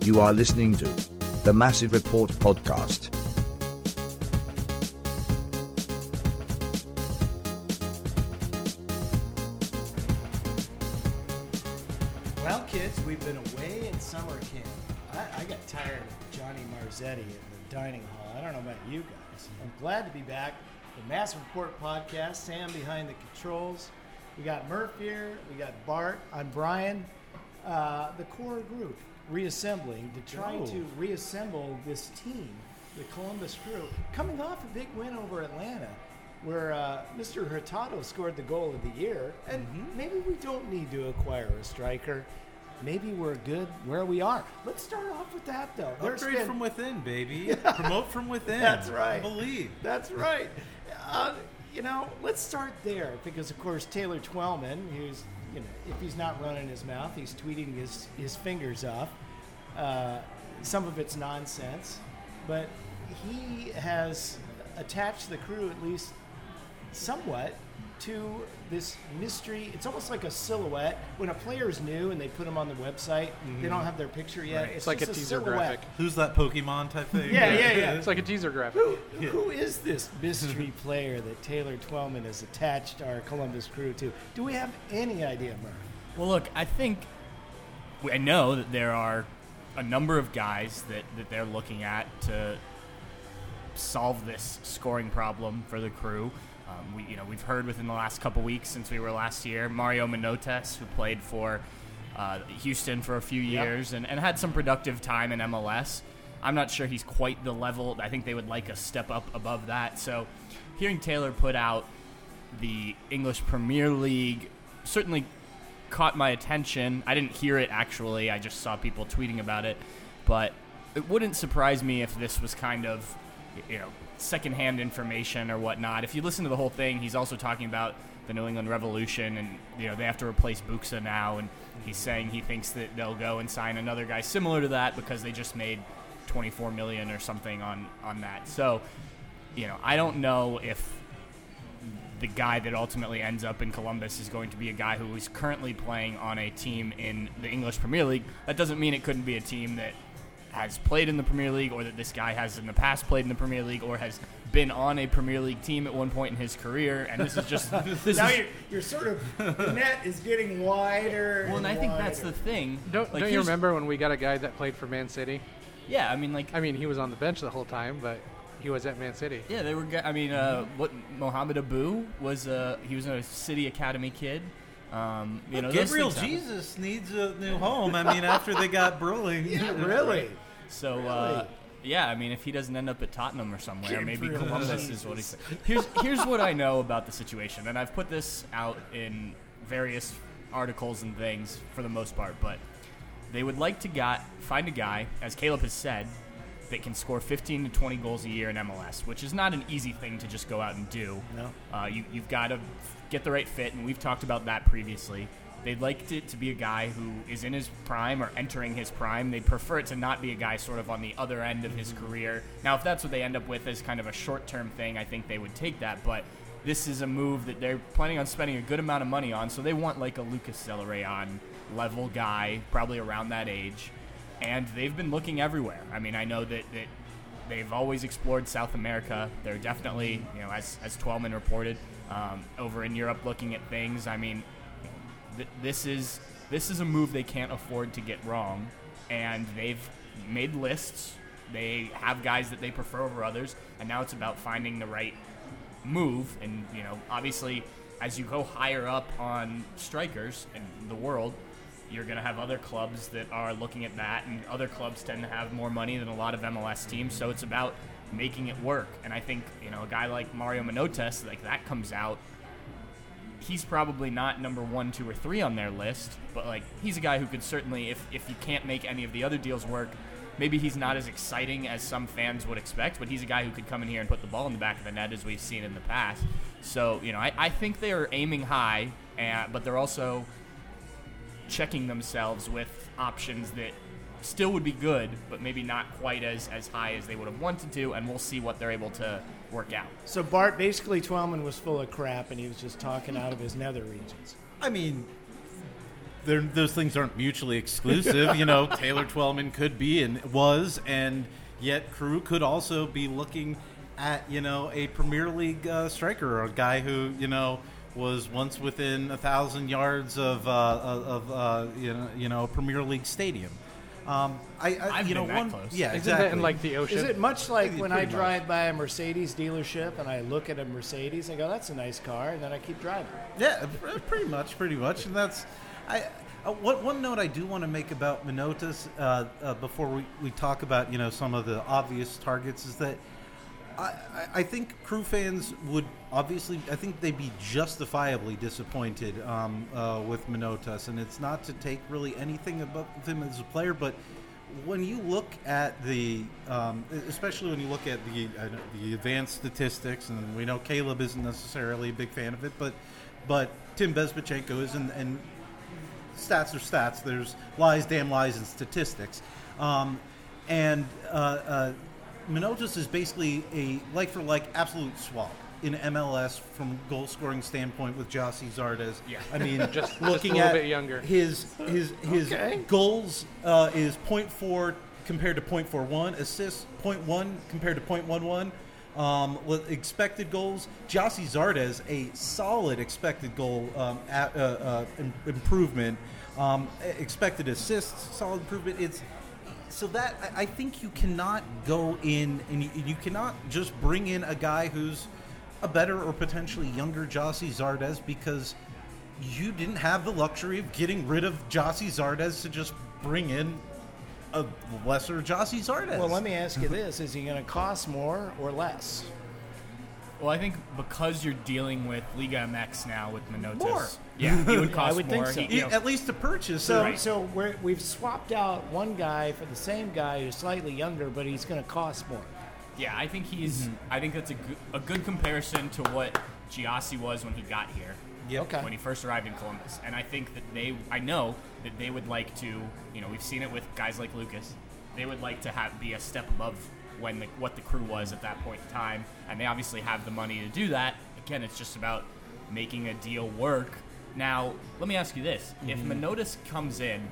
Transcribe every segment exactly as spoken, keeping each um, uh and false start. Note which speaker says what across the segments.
Speaker 1: You are listening to the Massive Report podcast.
Speaker 2: Well, kids, we've been away in summer camp. I, I got tired of Johnny Marzetti in the dining hall. I don't know about you guys. I'm glad to be back. The Massive Report podcast, Sam behind the controls. We got Murph here. We got Bart. I'm Brian. Uh, the core group reassembling to try
Speaker 3: Oh.
Speaker 2: to reassemble this team, the Columbus Crew, coming off a big win over Atlanta, where uh, Mister Hurtado scored the goal of the year. And
Speaker 3: Mm-hmm.
Speaker 2: maybe we don't need to acquire a striker. Maybe we're good where we are. Let's start off with that, though. There's
Speaker 3: Upgrade
Speaker 2: been-
Speaker 3: from within, baby. Promote from within.
Speaker 2: That's right.
Speaker 3: Believe.
Speaker 2: That's right. Uh, you know, let's start there because, of course, Taylor Twellman, who's, you know, if he's not running his mouth, he's tweeting his, his fingers off. Uh, some of it's nonsense, but he has attached the Crew, at least somewhat, to this mystery. It's almost like a silhouette. When a player's new and they put them on the website, they don't have their picture yet.
Speaker 3: Right.
Speaker 2: It's,
Speaker 4: It's like
Speaker 2: just
Speaker 4: a teaser
Speaker 2: silhouette.
Speaker 4: graphic.
Speaker 3: Who's that Pokemon type thing?
Speaker 2: Yeah, yeah, yeah.
Speaker 4: It's like a teaser graphic.
Speaker 2: Who, who is this mystery player that Taylor Twellman has attached our Columbus Crew to? Do we have any idea, Murph?
Speaker 5: Well, look, I think I know that there are a number of guys that, that they're looking at to solve this scoring problem for the Crew. Um, we, you know, we've heard within the last couple weeks since we were last year, Mario Menottes, who played for uh, Houston for a few
Speaker 2: Yep.
Speaker 5: years and, and had some productive time in M L S. I'm not sure he's quite the level. I think they would like a step up above that. So hearing Taylor put out the English Premier League certainly caught my attention. I didn't hear it actually. I just saw people tweeting about it. But it wouldn't surprise me if this was kind of, you know, secondhand information or whatnot. If you listen to the whole thing, he's also talking about the New England Revolution and, you know, they have to replace Buxa now. And he's saying he thinks that they'll go and sign another guy similar to that because they just made twenty-four million dollars or something on, on that. So, you know, I don't know if the guy that ultimately ends up in Columbus is going to be a guy who is currently playing on a team in the English Premier League. That doesn't mean it couldn't be a team that has played in the Premier League or that this guy has in the past played in the Premier League or has been on a Premier League team at one point in his career. And this is just this
Speaker 2: now
Speaker 5: is,
Speaker 2: you're, you're sort of, the net is getting wider.
Speaker 5: well, and I think that's the
Speaker 2: wider.
Speaker 5: thing.
Speaker 4: Don't,
Speaker 5: Like,
Speaker 4: don't you
Speaker 5: here's-
Speaker 4: remember when we got a guy that played for Man City?
Speaker 5: Yeah, I mean, like,
Speaker 4: I mean, he was on the bench the whole time, but he was at Man City.
Speaker 5: yeah, they were. ga- I mean, uh, what Mohamed Abu was? Uh, he was a City Academy kid. Um, you know, those
Speaker 3: Gabriel
Speaker 5: things happen.
Speaker 3: Jesus needs a new home. I mean, after they got Brewing.
Speaker 2: Yeah, really?
Speaker 5: So,
Speaker 2: Really?
Speaker 5: uh, yeah, I mean, if he doesn't end up at Tottenham or somewhere, maybe
Speaker 2: Gabriel
Speaker 5: Columbus is what he's. Here's here's what I know about the situation, and I've put this out in various articles and things for the most part, but they would like to got find a guy, as Caleb has said, that can score fifteen to twenty goals a year in M L S, which is not an easy thing to just go out and do.
Speaker 2: No.
Speaker 5: Uh, you, you've got to get the right fit, and we've talked about that previously. They'd like it to be a guy who is in his prime or entering his prime. They'd prefer it to not be a guy sort of on the other end of his career. Now, if that's what they end up with as kind of a short-term thing, I think they would take that. But this is a move that they're planning on spending a good amount of money on, so they want like a Lucas Zelarayan level guy, probably around that age. And they've been looking everywhere. I mean, I know that, that they've always explored South America. They're definitely, you know, as, as Twellman reported, um, over in Europe looking at things. I mean, th- this is this is a move they can't afford to get wrong. And they've made lists. They have guys that they prefer over others. And now it's about finding the right move. And, you know, obviously, as you go higher up on strikers in the world, you're going to have other clubs that are looking at that, and other clubs tend to have more money than a lot of M L S teams, so it's about making it work. And I think, you know, a guy like Mario Menottes, like that comes out, he's probably not number one, two, or three on their list, but like he's a guy who could certainly, if, if you can't make any of the other deals work, maybe he's not as exciting as some fans would expect, but he's a guy who could come in here and put the ball in the back of the net as we've seen in the past. So, you know, I, I think they are aiming high, and, but they're also checking themselves with options that still would be good, but maybe not quite as, as high as they would have wanted to, and we'll see what they're able to work out.
Speaker 2: So, Bart, basically, Twellman was full of crap, and he was just talking out of his nether regions.
Speaker 3: I mean, they're- those things aren't mutually exclusive. You know, Taylor Twellman could be and was, and yet Crew could also be looking at, you know, a Premier League uh, striker or a guy who, you know, was once within a thousand yards of, uh, of uh, you know, you know, a Premier League stadium. Um, I, I
Speaker 5: I've
Speaker 3: you know,
Speaker 5: been that
Speaker 3: one,
Speaker 5: close.
Speaker 3: yeah,
Speaker 4: Isn't
Speaker 3: exactly.
Speaker 4: that in like the ocean?
Speaker 2: Is it much like
Speaker 3: Pretty
Speaker 2: when I
Speaker 3: much.
Speaker 2: drive by a Mercedes dealership and I look at a Mercedes and go, that's a nice car, and then I keep driving?
Speaker 3: Yeah, pr- pretty much, pretty much, and that's. I uh, one, one note I do want to make about Manotas uh, uh, before we, we talk about you know some of the obvious targets is that I, I- I think Crew fans would obviously I think they'd be justifiably disappointed um, uh, with Manotas, and it's not to take really anything about him as a player, but when you look at the, um, especially when you look at the uh, the advanced statistics, and we know Caleb isn't necessarily a big fan of it, but but Tim Bezbachenko is, and, and stats are stats. There's lies, damn lies, and statistics, um, and uh, uh, Manotas is basically a like for like absolute swap in M L S from goal scoring standpoint with Jossie Zardes.
Speaker 5: Yeah.
Speaker 3: I mean,
Speaker 4: Just- just a
Speaker 3: looking
Speaker 4: little
Speaker 3: at
Speaker 4: bit younger.
Speaker 3: his his his
Speaker 2: Okay.
Speaker 3: goals uh, is point four compared to point four one, assists point one compared to point one one. Um, with expected goals, Jossie Zardes a solid expected goal um, at, uh, uh, im- improvement. Um, expected assists, solid improvement. It's so that I I think you cannot go in and you, you cannot just bring in a guy who's a better or potentially younger Jossie Zardes because you didn't have the luxury of getting rid of Jossie Zardes to just bring in a lesser Jossie Zardes.
Speaker 2: Well, let me ask you this. Is he going to cost more or less?
Speaker 5: Well, I think because you're dealing with Liga M X now with Manotas,
Speaker 3: More.
Speaker 5: yeah, he would
Speaker 2: I
Speaker 5: cost
Speaker 2: would
Speaker 5: more.
Speaker 2: think so.
Speaker 5: He- you know,
Speaker 3: At least to purchase.
Speaker 2: So,
Speaker 5: Right.
Speaker 2: so we're, we've swapped out one guy for the same guy who's slightly younger, but he's going to cost more.
Speaker 5: yeah, I think he's.
Speaker 3: Mm-hmm.
Speaker 5: I think that's a good, a good comparison to what Giassi was when he got here.
Speaker 3: Yep.
Speaker 2: Okay.
Speaker 5: When he first arrived in Columbus, and I think that they, I know that they would like to, you know, we've seen it with guys like Lucas. They would like to have be a step above when the, what the Crew was at that point in time, and they obviously have the money to do that. Again, it's just about making a deal work. Now, let me ask you this: if Manotas comes in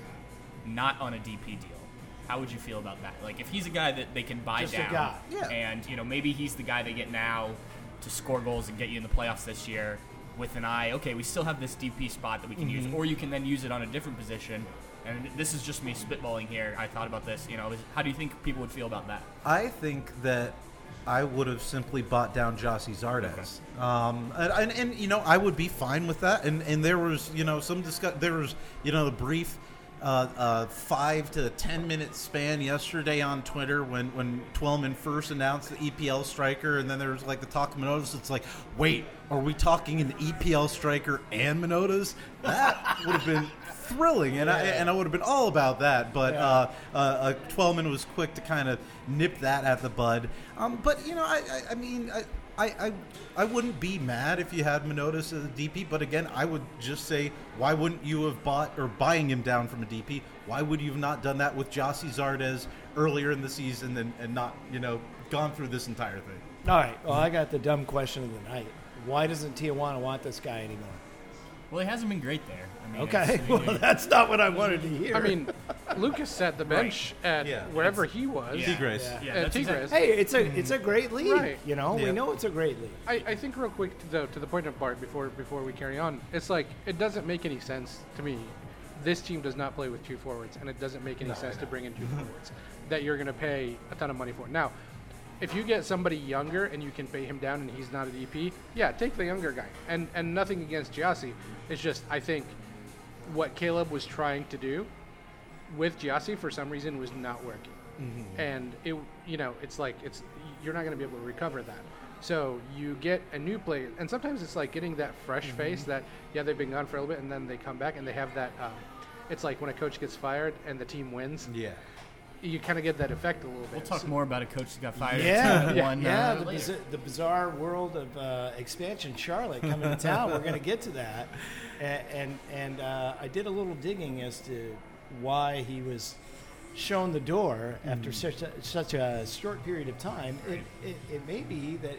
Speaker 5: not on a D P deal, how would you feel about that? Like, if he's a guy that they can buy
Speaker 2: Just a
Speaker 5: down,
Speaker 2: guy.
Speaker 3: Yeah.
Speaker 5: and you know maybe he's the guy they get now to score goals and get you in the playoffs this year, with an eye, okay, we still have this D P spot that we can use, or you can then use it on a different position. And this is just me spitballing here. I thought about this. You know, how do you think people would feel about that?
Speaker 3: I think that I would have simply bought down Jossie Zardes, um, and, and, and you know I would be fine with that. And and there was you know some discuss there was you know the brief uh, uh, five to ten minute span yesterday on Twitter when when Twellman first announced the E P L striker, and then there was like the talk of Manotas. It's like, wait, are we talking an E P L striker and Manotas? That would have been thrilling, and I and I would have been all about that. But
Speaker 2: Yeah.
Speaker 3: uh, uh, uh, Twellman was quick to kind of nip that at the bud. Um, but you know, I, I, I mean, I, I, I, I wouldn't be mad if you had Manotas as a D P. But again, I would just say, why wouldn't you have bought or buying him down from a D P? Why would you have not done that with Jossie Zardes earlier in the season and, and not you know gone through this entire thing?
Speaker 2: All right. Well, I got the dumb question of the night. Why doesn't Tijuana want this guy anymore?
Speaker 5: Well, he hasn't been great there. I mean,
Speaker 2: Okay.
Speaker 5: it's-
Speaker 2: Well, that's not what I wanted to hear.
Speaker 4: I mean, Lucas set the bench at
Speaker 3: Yeah.
Speaker 4: wherever he was.
Speaker 5: Yeah.
Speaker 3: Tigres.
Speaker 2: Yeah.
Speaker 5: yeah,
Speaker 4: At
Speaker 5: that's
Speaker 4: Tigres.
Speaker 5: exactly-
Speaker 2: hey, it's a it's a great league.
Speaker 4: Right.
Speaker 2: You know,
Speaker 3: Yeah.
Speaker 2: we know it's a great league.
Speaker 4: I, I think real quick to the to the point of Bart before before we carry on, it's like it doesn't make any sense to me. This team does not play with two forwards, and it doesn't make any sense to bring in two forwards that you're going to pay a ton of money for. Now, if you get somebody younger and you can pay him down and he's not a D P, yeah, take the younger guy. And and nothing against Giassi. It's just I think what Caleb was trying to do with Giassi for some reason was not working. And it you know, it's like it's you're not going to be able to recover that. So you get a new player, and sometimes it's like getting that fresh face that yeah they've been gone for a little bit and then they come back and they have that. Um, it's like when a coach gets fired and the team wins.
Speaker 3: Yeah.
Speaker 4: You kind of get that effect a little bit.
Speaker 5: We'll talk
Speaker 4: So-
Speaker 5: more about a coach that got fired.
Speaker 2: Yeah,
Speaker 5: at
Speaker 2: yeah,
Speaker 5: one,
Speaker 2: yeah.
Speaker 5: uh,
Speaker 2: The,
Speaker 5: later.
Speaker 2: bizar- the bizarre world of uh, expansion, Charlotte coming to town. We're going to get to that, and and, and uh, I did a little digging as to why he was shown the door after such a, such a short period of time. It, it it may be that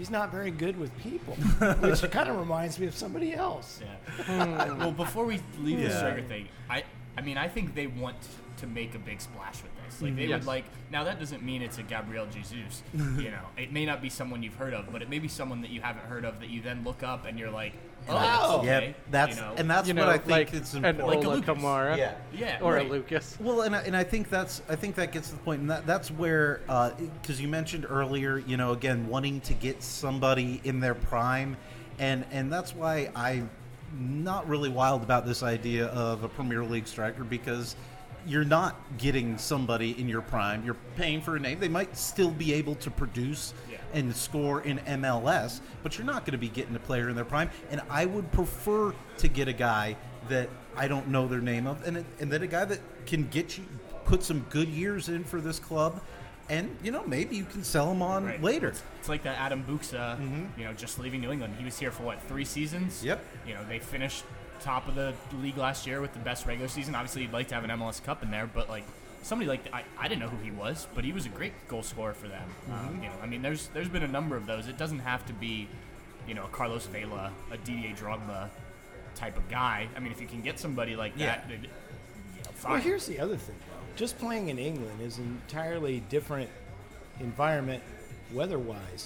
Speaker 2: he's not very good with people, which kind of reminds me of somebody else.
Speaker 5: Yeah. Well, before we leave the
Speaker 3: Yeah.
Speaker 5: striker thing, I, I mean, I think they want to make a big splash with this. Like they
Speaker 4: Yes.
Speaker 5: would like. Now that doesn't mean it's a Gabriel Jesus. You know, it may not be someone you've heard of, but it may be someone that you haven't heard of that you then look up and you're like, oh, okay.
Speaker 3: Yep, that's
Speaker 5: you know?
Speaker 3: and that's
Speaker 4: you
Speaker 3: what
Speaker 4: know,
Speaker 3: I think
Speaker 4: like
Speaker 3: is
Speaker 4: an
Speaker 3: important.
Speaker 5: Like a
Speaker 4: Ola
Speaker 5: Lucas.
Speaker 4: Kamara,
Speaker 3: Yeah.
Speaker 5: yeah,
Speaker 4: or
Speaker 5: right.
Speaker 4: a Lucas.
Speaker 3: Well, and I, and I think that's I think that gets to the point, and that, that's where because you mentioned earlier, you know, again wanting to get somebody in their prime, and and that's why I'm not really wild about this idea of a Premier League striker because you're not getting somebody in your prime. You're paying for a name. They might still be able to produce
Speaker 5: Yeah.
Speaker 3: and score in M L S, but you're not going to be getting a player in their prime. And I would prefer to get a guy that I don't know their name of, and and then a guy that can get you put some good years in for this club, and you know maybe you can sell him on
Speaker 5: Right.
Speaker 3: later.
Speaker 5: It's, it's like that Adam Buxa, you know, just leaving New England. He was here for what, three seasons?
Speaker 3: Yep.
Speaker 5: You know, they finished top of the league last year with the best regular season. Obviously, you'd like to have an M L S Cup in there, but like somebody like I, I didn't know who he was, but he was a great goal scorer for them. Um, you know, I mean, there's there's been a number of those. It doesn't have to be, you know, a Carlos Vela, a Didier Drogba type of guy. I mean, if you can get somebody like
Speaker 3: Yeah.
Speaker 5: that, then, you know, fine.
Speaker 2: Well, here's the other thing, though. Just playing in England is an entirely different environment weather-wise.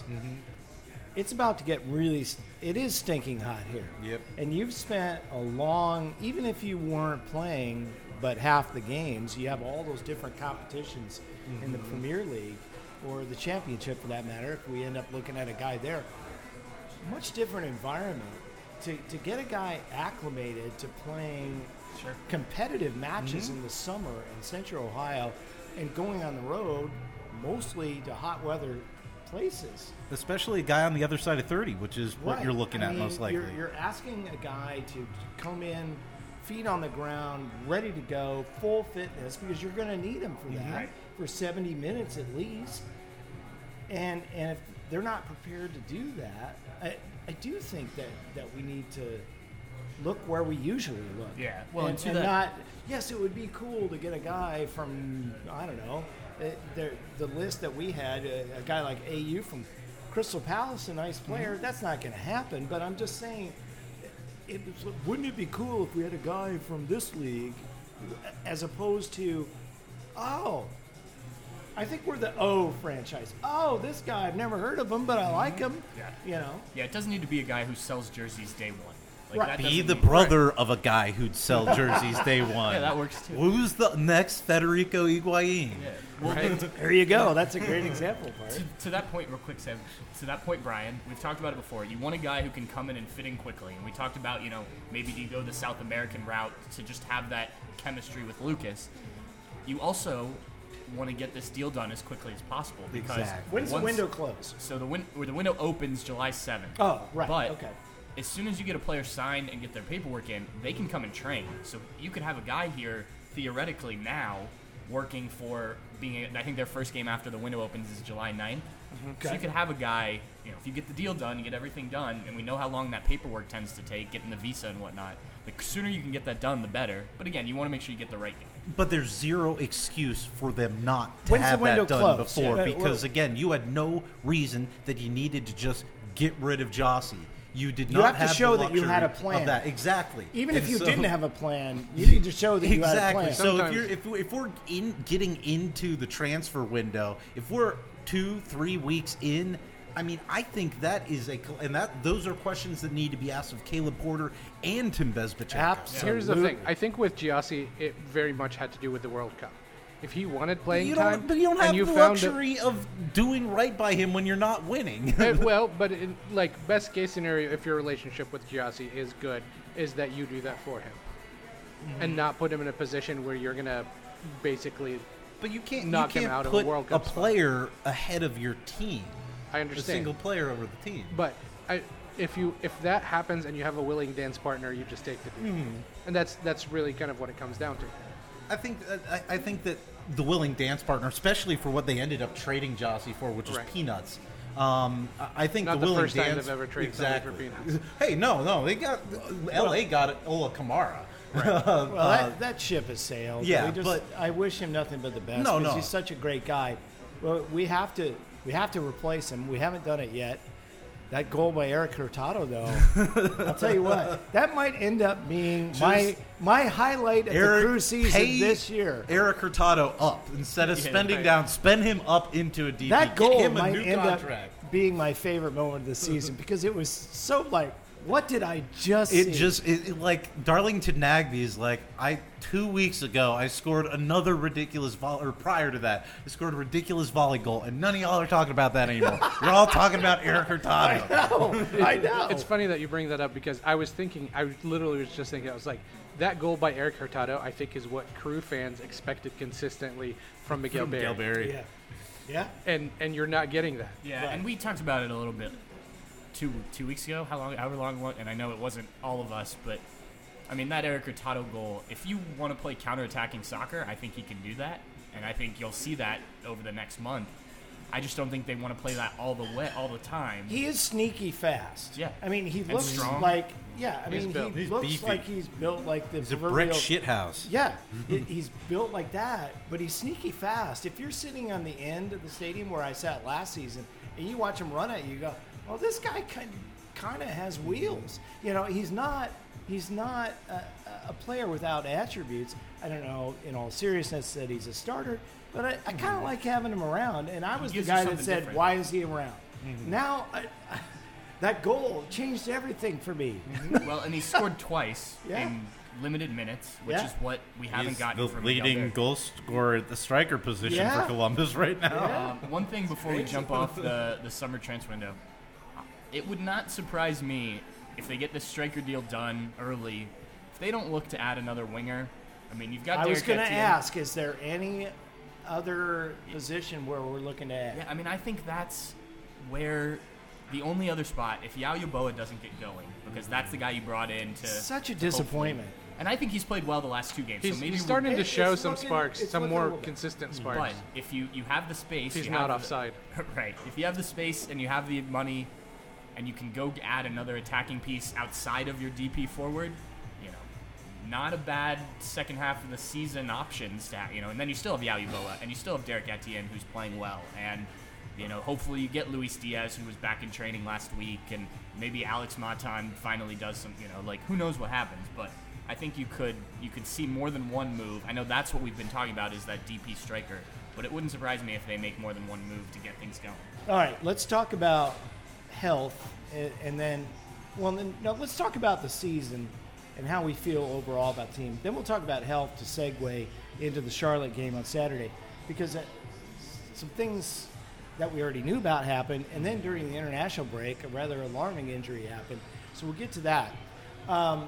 Speaker 2: It's about to get really, st- it is stinking hot here.
Speaker 3: Yep.
Speaker 2: And you've spent a long, even if you weren't playing but half the games, you have all those different competitions in the Premier League or the Championship for that matter, if we end up looking at a guy there. Much different environment. To, to get a guy acclimated to playing
Speaker 5: Sure.
Speaker 2: competitive matches in the summer in Central Ohio and going on the road mostly to hot weather places.
Speaker 3: Especially a guy on the other side of thirty, which is what
Speaker 2: Right.
Speaker 3: you're looking
Speaker 2: I
Speaker 3: at
Speaker 2: mean,
Speaker 3: most likely.
Speaker 2: You're, you're asking a guy to come in, feet on the ground, ready to go, full fitness, because you're going to need him for that
Speaker 5: Right.
Speaker 2: for seventy minutes at least. And and if they're not prepared to do that, I, I do think that, that we need to look where we usually look.
Speaker 5: Yeah. Well,
Speaker 2: and,
Speaker 5: and to
Speaker 2: and
Speaker 5: that-
Speaker 2: not, yes, it would be cool to get a guy from, I don't know, uh, the, the list that we had, uh, a guy like A U from Crystal Palace, a nice player. That's not going to happen, but I'm just saying, it was, wouldn't it be cool if we had a guy from this league as opposed to, oh, I think we're the O franchise. Oh, this guy, I've never heard of him, but I like him.
Speaker 5: Yeah.
Speaker 2: You know.
Speaker 5: Yeah, it doesn't need to be a guy who sells jerseys day one. Like,
Speaker 2: Right.
Speaker 5: that
Speaker 3: Be
Speaker 5: doesn't
Speaker 3: the
Speaker 5: mean-
Speaker 3: brother of a guy who'd sell jerseys day one.
Speaker 5: Yeah, that works too.
Speaker 3: Who's the next Federico Higuain?
Speaker 5: Yeah. Well,
Speaker 2: There you go. That's a great example, Bart.
Speaker 5: to, to that point, real quick, Sam. To that point, Brian, we've talked about it before. You want a guy who can come in and fit in quickly, and we talked about, you know, maybe you go the South American route to just have that chemistry with Lucas. You also want to get this deal done as quickly as possible because
Speaker 3: Exactly.
Speaker 2: When's the
Speaker 5: once-
Speaker 2: window close?
Speaker 5: So the win- or the window opens July seventh.
Speaker 2: Oh, right.
Speaker 5: But
Speaker 2: okay.
Speaker 5: as soon as you get a player signed and get their paperwork in, they can come and train. So you could have a guy here theoretically now working for being. A, I think their first game after the window opens is July ninth. So
Speaker 2: Okay.
Speaker 5: you could have a guy. You know, if you get the deal done, you get everything done, and we know how long that paperwork tends to take, getting the visa and whatnot. The sooner you can get that done, the better. But again, you want to make sure you get the right guy.
Speaker 3: But there's zero excuse for them not to
Speaker 2: When's the
Speaker 3: have
Speaker 2: window
Speaker 3: that done
Speaker 2: close?
Speaker 3: before
Speaker 2: Yeah.
Speaker 3: because,
Speaker 2: Well-
Speaker 3: again, you had no reason that you needed to just get rid of Jossie. You did
Speaker 2: You
Speaker 3: not
Speaker 2: have to
Speaker 3: the
Speaker 2: show that you
Speaker 3: luxury
Speaker 2: had a
Speaker 3: of
Speaker 2: plan.
Speaker 3: that. Exactly.
Speaker 2: Even if
Speaker 3: And
Speaker 2: you
Speaker 3: so-
Speaker 2: didn't have a plan, you need to show that you
Speaker 3: exactly.
Speaker 2: had a plan.
Speaker 3: So
Speaker 4: Sometimes-
Speaker 3: if you're if, we- if we're in getting into the transfer window, if we're two three weeks in, I mean, I think that is a and that those are questions that need to be asked of Caleb Porter and Tim Bezbachenko.
Speaker 2: Absolutely.
Speaker 4: Here's the thing. I think with Giassi, it very much had to do with the World Cup. If he wanted playing
Speaker 3: You
Speaker 4: time,
Speaker 3: don't, but you don't
Speaker 4: and
Speaker 3: have
Speaker 4: you
Speaker 3: the
Speaker 4: found that-
Speaker 3: luxury of doing right by him when you're not winning.
Speaker 4: Uh, well, but in, like best case scenario, if your relationship with Giassi is good, is that you do that for him, and not put him in a position where you're gonna basically.
Speaker 3: But you can't
Speaker 4: knock
Speaker 3: you
Speaker 4: him
Speaker 3: can't
Speaker 4: out of a
Speaker 3: put
Speaker 4: World Cup spot.
Speaker 3: player ahead of your team.
Speaker 4: I
Speaker 3: A
Speaker 4: understand,
Speaker 3: single player over the team.
Speaker 4: but I, if you if that happens and you have a willing dance partner, you just take the deal,
Speaker 3: Hmm.
Speaker 4: and that's that's really kind of what it comes down to.
Speaker 3: I think I, I think that the willing dance partner, especially for what they ended up trading Jossie for, which was
Speaker 4: Right.
Speaker 3: peanuts. Um, I I think
Speaker 4: Not
Speaker 3: the
Speaker 4: the
Speaker 3: willing
Speaker 4: first time
Speaker 3: dance
Speaker 4: they've ever traded
Speaker 3: exactly.
Speaker 4: somebody for peanuts.
Speaker 3: Hey, no, no, they got L A got it. Ola Kamara.
Speaker 2: Well,
Speaker 3: Uh,
Speaker 2: that, that ship has sailed.
Speaker 3: yeah,
Speaker 2: We just,
Speaker 3: but-
Speaker 2: I wish him nothing but the best.
Speaker 3: No,
Speaker 2: because
Speaker 3: no.
Speaker 2: he's such a great guy. Well, we have to we have to replace him. We haven't done it yet. That goal by Eric Hurtado, though, I'll tell you what, that might end up being my my highlight of
Speaker 3: Eric,
Speaker 2: the Crew season
Speaker 3: pay
Speaker 2: this year.
Speaker 3: Eric Hurtado up instead of
Speaker 4: Yeah,
Speaker 3: spending
Speaker 4: right.
Speaker 3: down. Spend him up into a D P.
Speaker 2: That
Speaker 3: Get
Speaker 2: goal
Speaker 3: him a
Speaker 2: might
Speaker 3: new
Speaker 2: end
Speaker 3: contract.
Speaker 2: up being my favorite moment of the season because it was so like, what did I just
Speaker 3: It
Speaker 2: see?
Speaker 3: just it, it, like Darlington Nagby is like I two weeks ago I scored another ridiculous volley, or prior to that I scored a ridiculous volley goal, and none of y'all are talking about that anymore. You're all talking about Eric Hurtado.
Speaker 2: Oh, I know.
Speaker 4: It's funny that you bring that up because I was thinking, I literally was just thinking, I was like, that goal by Eric Hurtado, I think, is what Crew fans expected consistently from Miguel
Speaker 3: From
Speaker 4: Berry.
Speaker 3: Miguel Berry.
Speaker 2: Yeah. Yeah.
Speaker 4: And and you're not getting that.
Speaker 5: Yeah,
Speaker 2: Right.
Speaker 5: and we talked about it a little bit two two weeks ago. How long? However long? it was, And I know it wasn't all of us, but I mean that Eric Hurtado goal. If you want to play counterattacking soccer, I think he can do that, and I think you'll see that over the next month. I just don't think they want to play that all the way, all the time.
Speaker 2: He is sneaky fast.
Speaker 5: Yeah.
Speaker 2: I mean, he
Speaker 5: And
Speaker 2: looks
Speaker 5: strong.
Speaker 2: like, yeah, I
Speaker 4: He's
Speaker 2: mean,
Speaker 4: built.
Speaker 2: he
Speaker 3: He's
Speaker 2: looks
Speaker 3: beefy.
Speaker 2: like he's built like the
Speaker 3: He's a
Speaker 2: proverbial-
Speaker 3: brick shithouse.
Speaker 2: Yeah, he- he's built like that, but he's sneaky fast. If you're sitting on the end of the stadium where I sat last season, and you watch him run at you, you go, well, this guy kind kind of has wheels. You know, he's not he's not a, a player without attributes. I don't know, in all seriousness, that he's a starter, but I, I kind of like having him around. And I was the
Speaker 5: gives you
Speaker 2: guy that
Speaker 5: something
Speaker 2: said,
Speaker 5: different.
Speaker 2: why is he around? Now, I, I, that goal changed everything for me.
Speaker 5: Well, and he scored twice
Speaker 2: Yeah.
Speaker 5: in limited minutes, which
Speaker 2: Yeah.
Speaker 5: is what we haven't
Speaker 3: He's
Speaker 5: gotten
Speaker 3: the
Speaker 5: from Miguel
Speaker 3: leading
Speaker 5: Berry.
Speaker 3: goal scorer at the striker position
Speaker 2: Yeah.
Speaker 3: for Columbus right now.
Speaker 2: Yeah.
Speaker 5: Um, one thing before we jump off the, the summer transfer window, it would not surprise me if they get this striker deal done early. If they don't look to add another winger, I mean, you've got.
Speaker 2: I was
Speaker 5: Derek
Speaker 2: going to
Speaker 5: Etienne.
Speaker 2: ask, is there any other position where we're looking to add?
Speaker 5: Yeah, I mean, I think that's where the only other spot, if Yao Yaboa doesn't get going, because that's the guy you brought in to.
Speaker 2: Such a
Speaker 5: hopefully-
Speaker 2: disappointment.
Speaker 5: And I think he's played well the last two games.
Speaker 4: He's,
Speaker 5: so maybe
Speaker 4: he's
Speaker 5: we're-
Speaker 4: starting to
Speaker 2: It's
Speaker 4: show some
Speaker 2: looking-
Speaker 4: sparks,
Speaker 2: it's
Speaker 4: some
Speaker 2: looking a
Speaker 4: more
Speaker 2: little bit.
Speaker 4: consistent sparks.
Speaker 5: But if you, you have the space,
Speaker 4: He's
Speaker 5: you
Speaker 4: not
Speaker 5: have the-
Speaker 4: offside.
Speaker 5: right. If you have the space and you have the money, and you can go add another attacking piece outside of your D P forward, you know, not a bad second half of the season options to have, you know. And then you still have Yao Yaboa, and you still have Derek Etienne, who's playing well, and you know, hopefully you get Luis Diaz, who was back in training last week, and maybe Alex Matan finally does some, you know, like who knows what happens, but. I think you could you could see more than one move. I know that's what we've been talking about is that D P striker, but it wouldn't surprise me if they make more than one move to get things going.
Speaker 2: All right, let's talk about health, and, and then, well, then, no, let's talk about the season and how we feel overall about the team. Then we'll talk about health to segue into the Charlotte game on Saturday, because uh, some things that we already knew about happened, and then during the international break, a rather alarming injury happened. So we'll get to that. Um,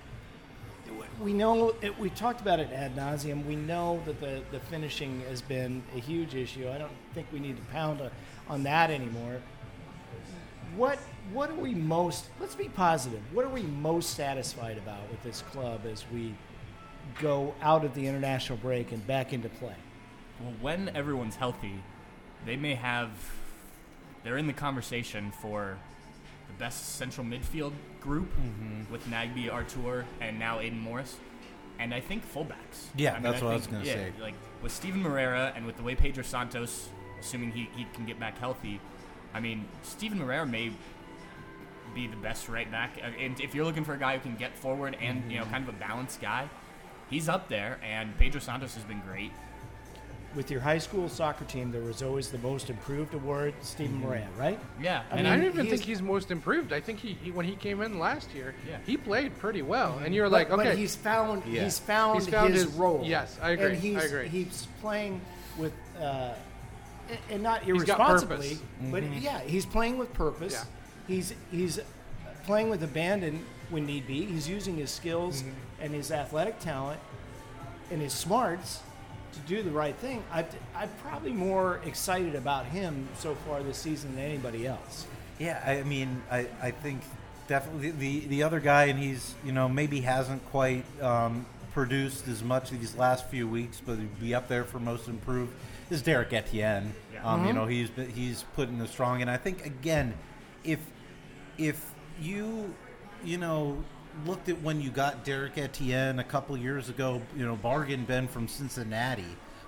Speaker 2: we know it, we talked about it ad nauseum. We know that the, the finishing has been a huge issue. I don't think we need to pound a, on that anymore. What what are we most? Let's be positive. What are we most satisfied about with this club as we go out of the international break and back into play?
Speaker 5: Well, when everyone's healthy, they may have. They're in the conversation for the best central midfield group with Nagby, Artur, and now Aiden Morris. And I think fullbacks.
Speaker 3: Yeah,
Speaker 5: I mean,
Speaker 3: that's
Speaker 5: I
Speaker 3: what I
Speaker 5: think-
Speaker 3: was gonna
Speaker 5: yeah,
Speaker 3: say.
Speaker 5: Like with Steven Moreira and with the way Pedro Santos, assuming he, he can get back healthy, I mean, Steven Moreira may be the best right back. Uh, And if you're looking for a guy who can get forward and you know kind of a balanced guy, he's up there. And Pedro Santos has been great.
Speaker 2: With your high school soccer team, there was always the most improved award, Stephen Moran, right?
Speaker 5: Yeah,
Speaker 2: I
Speaker 4: And
Speaker 2: mean,
Speaker 4: I don't even
Speaker 2: he
Speaker 4: think
Speaker 2: is-
Speaker 4: he's most improved. I think he, he when he came in last year,
Speaker 5: Yeah.
Speaker 4: he played pretty well. And you're
Speaker 2: But-
Speaker 4: like, okay,
Speaker 2: but he's found
Speaker 3: Yeah.
Speaker 2: he's found,
Speaker 4: He's found
Speaker 2: his,
Speaker 4: his-
Speaker 2: role.
Speaker 4: yes, I agree,
Speaker 2: And he's,
Speaker 4: I agree.
Speaker 2: He's playing with, uh, and- and not
Speaker 4: got
Speaker 2: irresponsibly,
Speaker 4: purpose.
Speaker 2: but yeah, he's playing with purpose.
Speaker 4: Yeah.
Speaker 2: He's he's playing with abandon when need be. He's using his skills
Speaker 4: Mm-hmm.
Speaker 2: and his athletic talent and his smarts to do the right thing. I, I'm probably more excited about him so far this season than anybody else.
Speaker 3: Yeah, I mean, I, I think definitely the, the other guy, and he's, you know, maybe hasn't quite um, produced as much these last few weeks, but he'd be up there for most improved, is Derek Etienne.
Speaker 5: Yeah.
Speaker 3: Um, You know, he's been- he's putting the strong, and I think, again, if if you, you know, looked at when you got Derek Etienne a couple years ago, you know, bargain bin from Cincinnati,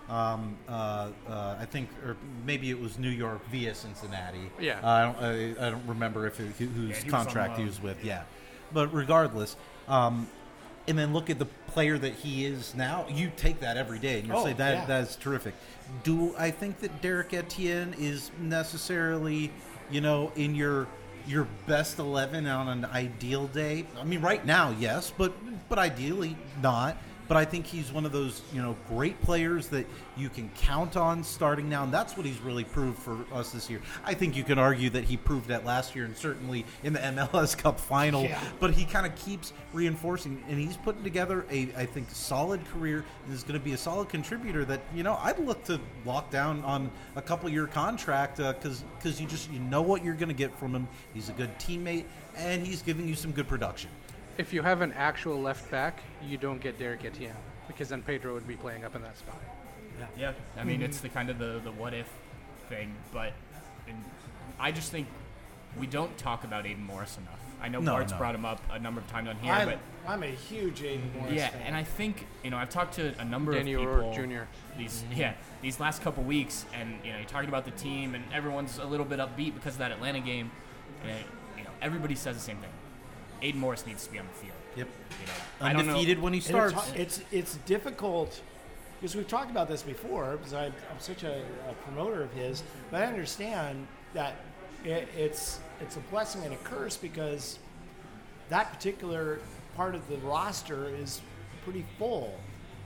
Speaker 3: Um, uh, uh, I think, or maybe it was New York via Cincinnati.
Speaker 4: Yeah.
Speaker 3: Uh, I don't. I, I don't remember if it, who, whose
Speaker 5: Yeah, he was
Speaker 3: contract
Speaker 5: on
Speaker 3: he
Speaker 5: loan.
Speaker 3: was with. Yeah, but regardless, um, and then look at the player that he is now. You take that every day, and you
Speaker 2: Oh,
Speaker 3: say that
Speaker 2: yeah.
Speaker 3: that is terrific. Do I think that Derek Etienne is necessarily, you know, in your your best eleven on an ideal day? I mean, right now, yes, but but ideally not. But I think he's one of those, you know, great players that you can count on starting now, and that's what he's really proved for us this year. I think you can argue that he proved that last year and certainly in the M L S Cup final,
Speaker 2: Yeah.
Speaker 3: but he kind of keeps reinforcing, and he's putting together a, I think, solid career and is going to be a solid contributor that, you know, I'd look to lock down on a couple-year contract because uh, because you just you know what you're going to get from him. He's a good teammate, and he's giving you some good production.
Speaker 4: If you have an actual left back, you don't get Derek Etienne because then Pedro would be playing up in that spot.
Speaker 5: Yeah, I mean it's the kind of the, the what if thing, but and I just think we don't talk about Aiden Morris enough. I know
Speaker 3: No,
Speaker 5: Bart's
Speaker 3: no.
Speaker 5: brought him up a number of times on here,
Speaker 2: I'm,
Speaker 5: but
Speaker 2: I'm a huge Aiden Morris
Speaker 5: yeah,
Speaker 2: fan.
Speaker 5: and I think you know I've talked to a number
Speaker 4: Danny
Speaker 5: of people
Speaker 4: O'Rourke Junior
Speaker 5: these yeah these last couple weeks, and you know you're talking about the team, and everyone's a little bit upbeat because of that Atlanta game, and it, you know everybody says the same thing. Aiden Morris needs to be on the field.
Speaker 3: Yep.
Speaker 5: You know, I don't know.
Speaker 3: Undefeated when he
Speaker 2: And
Speaker 3: starts.
Speaker 2: It's, it's it's difficult because we've talked about this before. Because I, I'm such a, a promoter of his, but I understand that it, it's it's a blessing and a curse because that particular part of the roster is pretty full.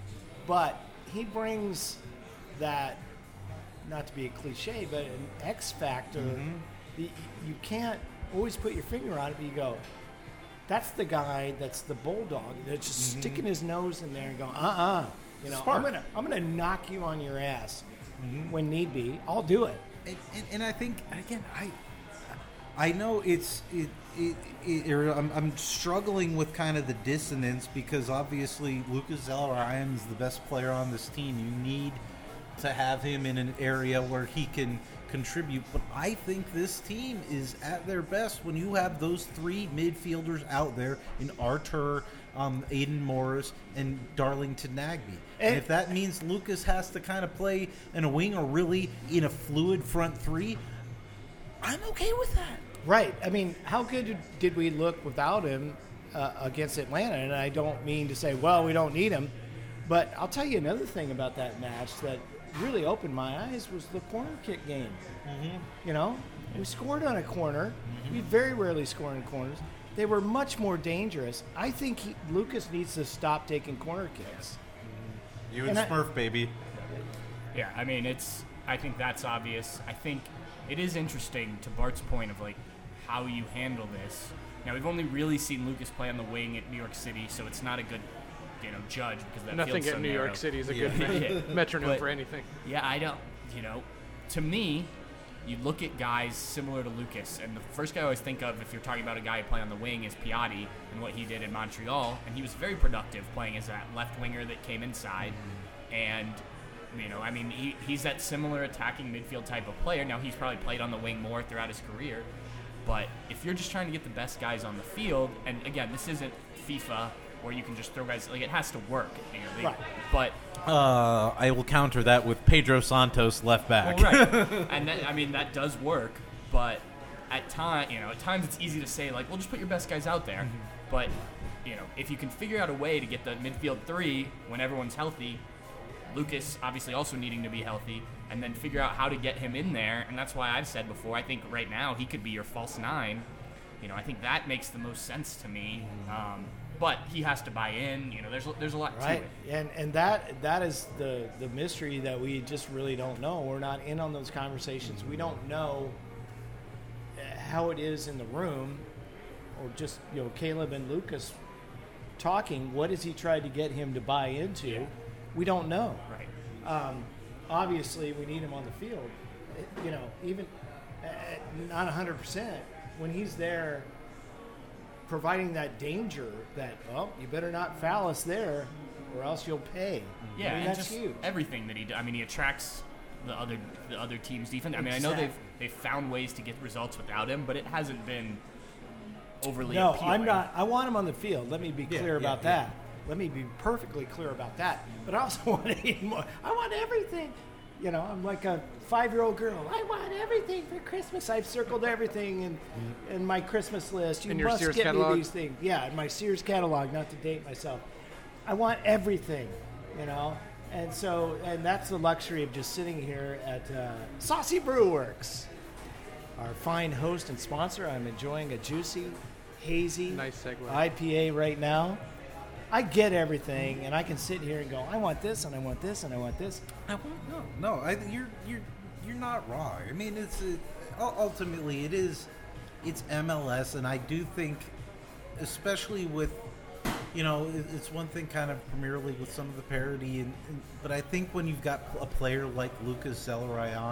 Speaker 2: But he brings that, not to be a cliche, but an X factor. The, you can't always put your finger on it, but you go, that's the guy that's the bulldog that's just sticking his nose in there and going, uh-uh. You know, I'm
Speaker 3: Spark.
Speaker 2: gonna I'm gonna knock you on your ass when need be. I'll do it.
Speaker 3: And, and, and I think again, I I know it's it, it, it or I'm, I'm struggling with kind of the dissonance because obviously Lucas Zelarayan is the best player on this team. You need to have him in an area where he can contribute. But I think this team is at their best when you have those three midfielders out there in Artur, um, Aiden Morris, and Darlington Nagbe. And
Speaker 2: And-
Speaker 3: if that means Lucas has to kind of play in a wing or really in a fluid front three, I'm okay with that.
Speaker 2: Right. I mean, how good did, did we look without him uh, against Atlanta? And I don't mean to say, well, we don't need him. But I'll tell you another thing about that match that really opened my eyes was the corner kick game. Mm-hmm. You know, we scored on a corner. Mm-hmm. We very rarely score in corners. They were much more dangerous. I think he, Lucas needs to stop taking corner kicks.
Speaker 3: You
Speaker 2: and And I-
Speaker 3: Smurf, baby.
Speaker 5: Yeah, I mean, it's. I think that's obvious. I think it is interesting to Bart's point of like how you handle this. Now we've only really seen Lucas play on the wing at New York City, so it's not a good, you know, judge because that
Speaker 4: Nothing
Speaker 5: field's
Speaker 4: at
Speaker 5: so
Speaker 4: New
Speaker 5: narrow.
Speaker 4: York City is a
Speaker 3: Yeah.
Speaker 4: good me-
Speaker 5: Yeah.
Speaker 4: metronome
Speaker 5: But-
Speaker 4: for anything.
Speaker 5: Yeah, I don't. You know, to me, you look at guys similar to Lucas, and the first guy I always think of if you're talking about a guy playing on the wing is Piatti and what he did in Montreal, and he was very productive playing as that left winger that came inside, and you know, I mean, he, he's that similar attacking midfield type of player. Now he's probably played on the wing more throughout his career, but if you're just trying to get the best guys on the field, and again, this isn't FIFA where you can just throw guys like it has to work, you know, they,
Speaker 2: Right.
Speaker 5: but.
Speaker 3: Uh, I will counter that with Pedro Santos left back.
Speaker 5: Well, right, and that, I mean that does work, but at time, you know, at times it's easy to say like, well, just put your best guys out there. But you know, if you can figure out a way to get the midfield three when everyone's healthy, Lucas obviously also needing to be healthy, and then figure out how to get him in there. And that's why I've said before, I think right now he could be your false nine. You know, I think that makes the most sense to me. Um, but he has to buy in. You know, there's there's a lot
Speaker 2: Right,
Speaker 5: to it.
Speaker 2: and and that that is the the mystery that we just really don't know. We're not in on those conversations. We don't know how it is in the room, or just you know Caleb and Lucas talking. What has he tried to get him to buy into? We don't know.
Speaker 5: Right.
Speaker 2: Um, obviously, we need him on the field. It- you know, even uh, not one hundred percent when he's there, providing that danger that, well, you better not foul us there or else you'll pay.
Speaker 5: Yeah,
Speaker 2: I mean,
Speaker 5: and
Speaker 2: that's
Speaker 5: just
Speaker 2: huge.
Speaker 5: everything that he does. I mean, he attracts the other the other team's defense. I mean, I know they've
Speaker 2: Exactly.
Speaker 5: they've found ways to get results without him, but it hasn't been overly
Speaker 2: No,
Speaker 5: appealing.
Speaker 2: I'm not. I want him on the field. Let me be
Speaker 3: Yeah,
Speaker 2: clear
Speaker 3: yeah,
Speaker 2: about
Speaker 3: yeah.
Speaker 2: that. Let me be perfectly clear about that. But I also want to eat more. I want everything. You know, I'm like a five-year-old girl. I want everything for Christmas. I've circled everything in, in my Christmas list. You
Speaker 4: In your
Speaker 2: must
Speaker 4: Sears
Speaker 2: get
Speaker 4: catalog?
Speaker 2: me these things. Yeah, in my Sears catalog, not to date myself. I want everything, you know? And so, and that's the luxury of just sitting here at uh, Saucy Brew Works, our fine host and sponsor. I'm enjoying a juicy, hazy
Speaker 4: Nice segue.
Speaker 2: I P A right now. I get everything, and I can sit here and go, I want this, and I want this, and I want this.
Speaker 3: No, no, I, you're you're you're not wrong. I mean, it's uh, ul- ultimately it is it's M L S, and I do think, especially with, you know, it, it's one thing kind of Premier League with some of the parity, and, and but I think when you've got a player like Lucas Zelarayan,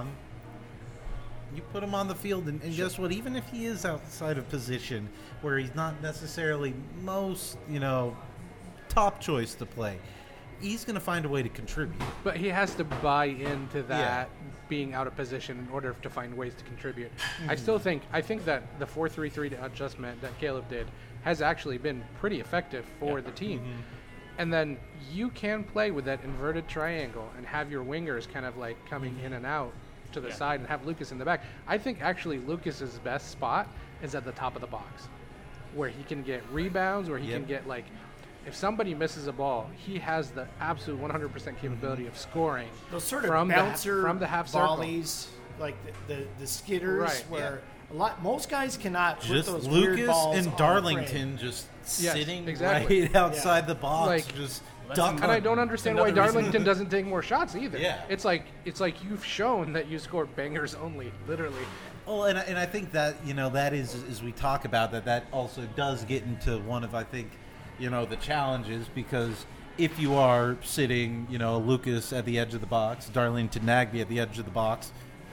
Speaker 3: you put him on the field, and, and guess what? Even if he is outside of position, where he's not necessarily most, you know, top choice to play, he's going to find a way to contribute.
Speaker 4: But he has to buy into that being out of position in order to find ways to contribute. I still think I think that the four three three adjustment that Caleb did has actually been pretty effective for the team. And then you can play with that inverted triangle and have your wingers kind of like coming in and out to the
Speaker 5: Yeah.
Speaker 4: side and have Lucas in the back. I think actually Lucas's best spot is at the top of the box, where he can get rebounds, where he
Speaker 3: Yep.
Speaker 4: can get like, if somebody misses a ball, he has the absolute one hundred percent capability of scoring
Speaker 2: Those sort of
Speaker 4: from
Speaker 2: bouncer
Speaker 4: the, from the half circle.
Speaker 2: volleys, like the, the, the skidders,
Speaker 4: Right,
Speaker 2: where a lot most guys cannot put
Speaker 3: Just
Speaker 2: those weird
Speaker 3: Lucas
Speaker 2: balls
Speaker 3: and
Speaker 2: on the
Speaker 3: Darlington
Speaker 2: frame.
Speaker 3: just
Speaker 4: Yes,
Speaker 3: sitting
Speaker 4: exactly.
Speaker 3: right outside
Speaker 2: Yeah.
Speaker 3: the box,
Speaker 4: Like-
Speaker 3: just
Speaker 5: That's
Speaker 3: duck.
Speaker 4: And I don't understand why
Speaker 3: another reason-
Speaker 4: Darlington doesn't take more shots either.
Speaker 3: Yeah.
Speaker 4: It's like it's like you've shown that you score bangers only, literally.
Speaker 3: Well, and I, and I think that, you know, that is, as we talk about that, that also does get into one of, I think, you know, the challenges, because if you are sitting, you know, Lucas at the edge of the box, Darlington Nagby at the edge of the box,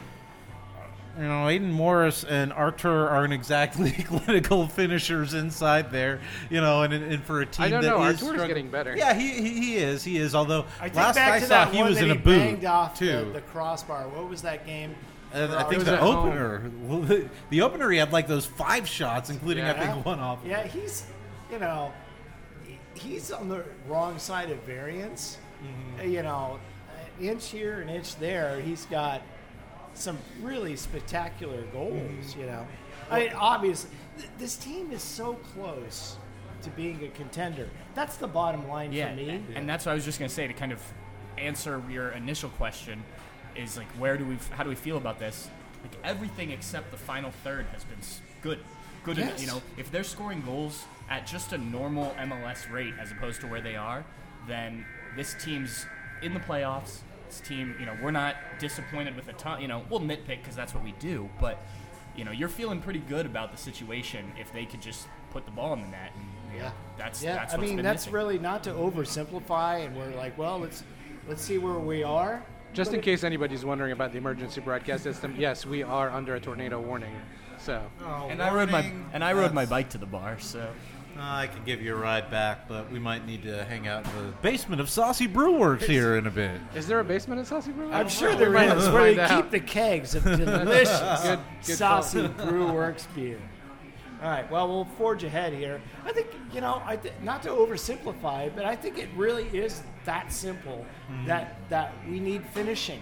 Speaker 3: you know, Aiden Morris and Artur aren't exactly clinical finishers inside there, you know, and, and for a team
Speaker 4: I don't
Speaker 3: that
Speaker 4: know,
Speaker 3: is
Speaker 4: Artur's
Speaker 3: struggling-
Speaker 4: getting better.
Speaker 3: Yeah, he, he he is, he is. Although
Speaker 2: I think
Speaker 3: last
Speaker 2: back
Speaker 3: I
Speaker 2: to
Speaker 3: saw,
Speaker 2: that
Speaker 3: he
Speaker 2: one
Speaker 3: was
Speaker 2: that
Speaker 3: in a
Speaker 2: he
Speaker 3: boot
Speaker 2: banged off
Speaker 3: too.
Speaker 2: The, the crossbar. What was that game?
Speaker 3: Uh, I think
Speaker 4: was
Speaker 3: the
Speaker 4: at home.
Speaker 3: opener, well, the, the opener, he had like those five shots, including I
Speaker 4: Yeah.
Speaker 3: think one off.
Speaker 2: Yeah, he's, you know, he- he's on the wrong side of variance.
Speaker 3: Mm-hmm.
Speaker 2: Uh, You know, an inch here, an inch there. He's got some really spectacular goals.
Speaker 3: Mm-hmm.
Speaker 2: You know, I mean, obviously, th- this team is so close to being a contender. That's the bottom line
Speaker 5: Yeah,
Speaker 2: for me.
Speaker 5: and that's what I was just going to say to kind of answer your initial question is like, where do we, how do we feel about this? Like everything except the final third has been s- good. Good, en-
Speaker 2: Yes.
Speaker 5: you know, if they're scoring goals at just a normal M L S rate as opposed to where they are, then this team's in the playoffs. This team, you know, we're not disappointed with a ton. You know, we'll nitpick because that's what we do, but you know, you're feeling pretty good about the situation if they could just put the ball in the net. And, you know, that's
Speaker 2: yeah.
Speaker 5: that's
Speaker 2: I
Speaker 5: what's
Speaker 2: mean,
Speaker 5: been
Speaker 2: that's
Speaker 5: missing.
Speaker 2: really not to oversimplify, and we're like, well, let's let's see where we are.
Speaker 4: Just
Speaker 2: But
Speaker 4: in
Speaker 2: it-
Speaker 4: case anybody's wondering about the emergency broadcast system, yes, we are under a tornado warning. So
Speaker 3: Oh,
Speaker 5: And I rode my
Speaker 3: warning.
Speaker 5: and I rode my
Speaker 3: That's-
Speaker 5: bike to the bar, so
Speaker 3: Uh, I can give you a ride back, but we might need to hang out in the basement of Saucy Brew Works here in a bit.
Speaker 4: is there a basement at Saucy Brew?
Speaker 2: I'm sure
Speaker 4: We
Speaker 2: there
Speaker 4: might
Speaker 2: is,
Speaker 4: have to
Speaker 2: where they
Speaker 4: find
Speaker 2: keep
Speaker 4: out.
Speaker 2: the kegs of delicious,
Speaker 4: Good- good
Speaker 2: saucy Brew Works beer. All right, well, we'll forge ahead here. I think, you know, I th- not to oversimplify it, but I think it really is that simple that that we need finishing.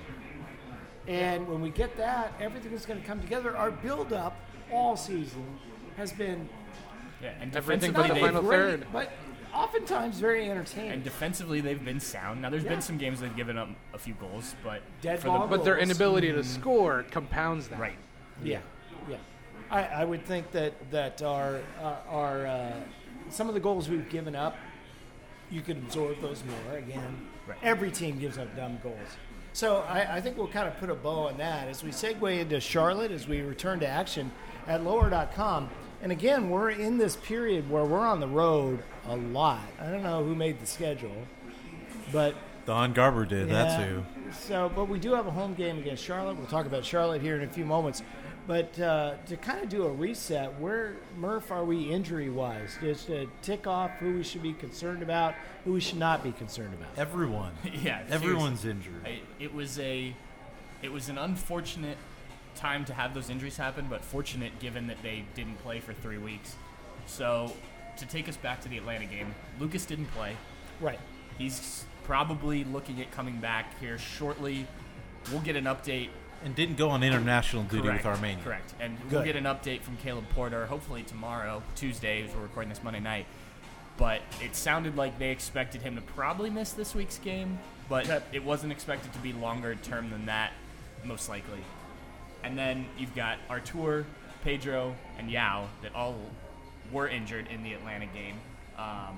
Speaker 2: And when we get that, everything is going to come together. Our build-up all season has been
Speaker 5: yeah. And
Speaker 4: Everything
Speaker 5: defensively,
Speaker 4: but the
Speaker 5: they-
Speaker 4: final
Speaker 2: great,
Speaker 4: third.
Speaker 2: but oftentimes very entertaining.
Speaker 5: and defensively they've been sound. Now there's
Speaker 2: Yeah.
Speaker 5: been some games they've given up a few goals, but
Speaker 2: Dead
Speaker 5: for
Speaker 2: ball
Speaker 5: the,
Speaker 4: But their
Speaker 2: goals.
Speaker 4: inability to score compounds that.
Speaker 5: right.
Speaker 2: Yeah, yeah. I, I would think that that our uh, our uh, some of the goals we've given up, you could absorb those more. Again,
Speaker 5: Right.
Speaker 2: every team gives up dumb goals. So I, I think we'll kind of put a bow on that as we segue into Charlotte as we return to action at lower dot com. And again, we're in this period where we're on the road a lot. I don't know who made the schedule, but
Speaker 3: Don Garber did, that's
Speaker 2: yeah.
Speaker 3: who.
Speaker 2: So, but we do have a home game against Charlotte. We'll talk about Charlotte here in a few moments. But uh, to kind of do a reset, where, Murph, are we injury-wise? Just to tick off who we should be concerned about, who we should not be concerned about.
Speaker 3: Everyone.
Speaker 5: Yeah,
Speaker 3: Everyone's injured.
Speaker 5: I, it was a, it was an unfortunate time to have those injuries happen, but fortunate given that they didn't play for three weeks. So, to take us back to the Atlanta game, Lucas didn't play.
Speaker 2: Right.
Speaker 5: He's probably looking at coming back here shortly. We'll get an update.
Speaker 3: And didn't go on international duty
Speaker 5: Correct,
Speaker 3: with Armenia.
Speaker 5: Correct. And
Speaker 2: Good.
Speaker 5: we'll get an update from Caleb Porter, hopefully tomorrow, Tuesday, as we're recording this Monday night. But it sounded like they expected him to probably miss this week's game, but
Speaker 2: Yep.
Speaker 5: it wasn't expected to be longer term than that, most likely. And then you've got Artur, Pedro, and Yao that all were injured in the Atlanta game. Um,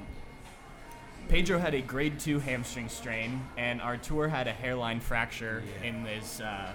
Speaker 5: Pedro had a grade two hamstring strain, and Artur had a hairline fracture
Speaker 3: Yeah.
Speaker 5: in his uh,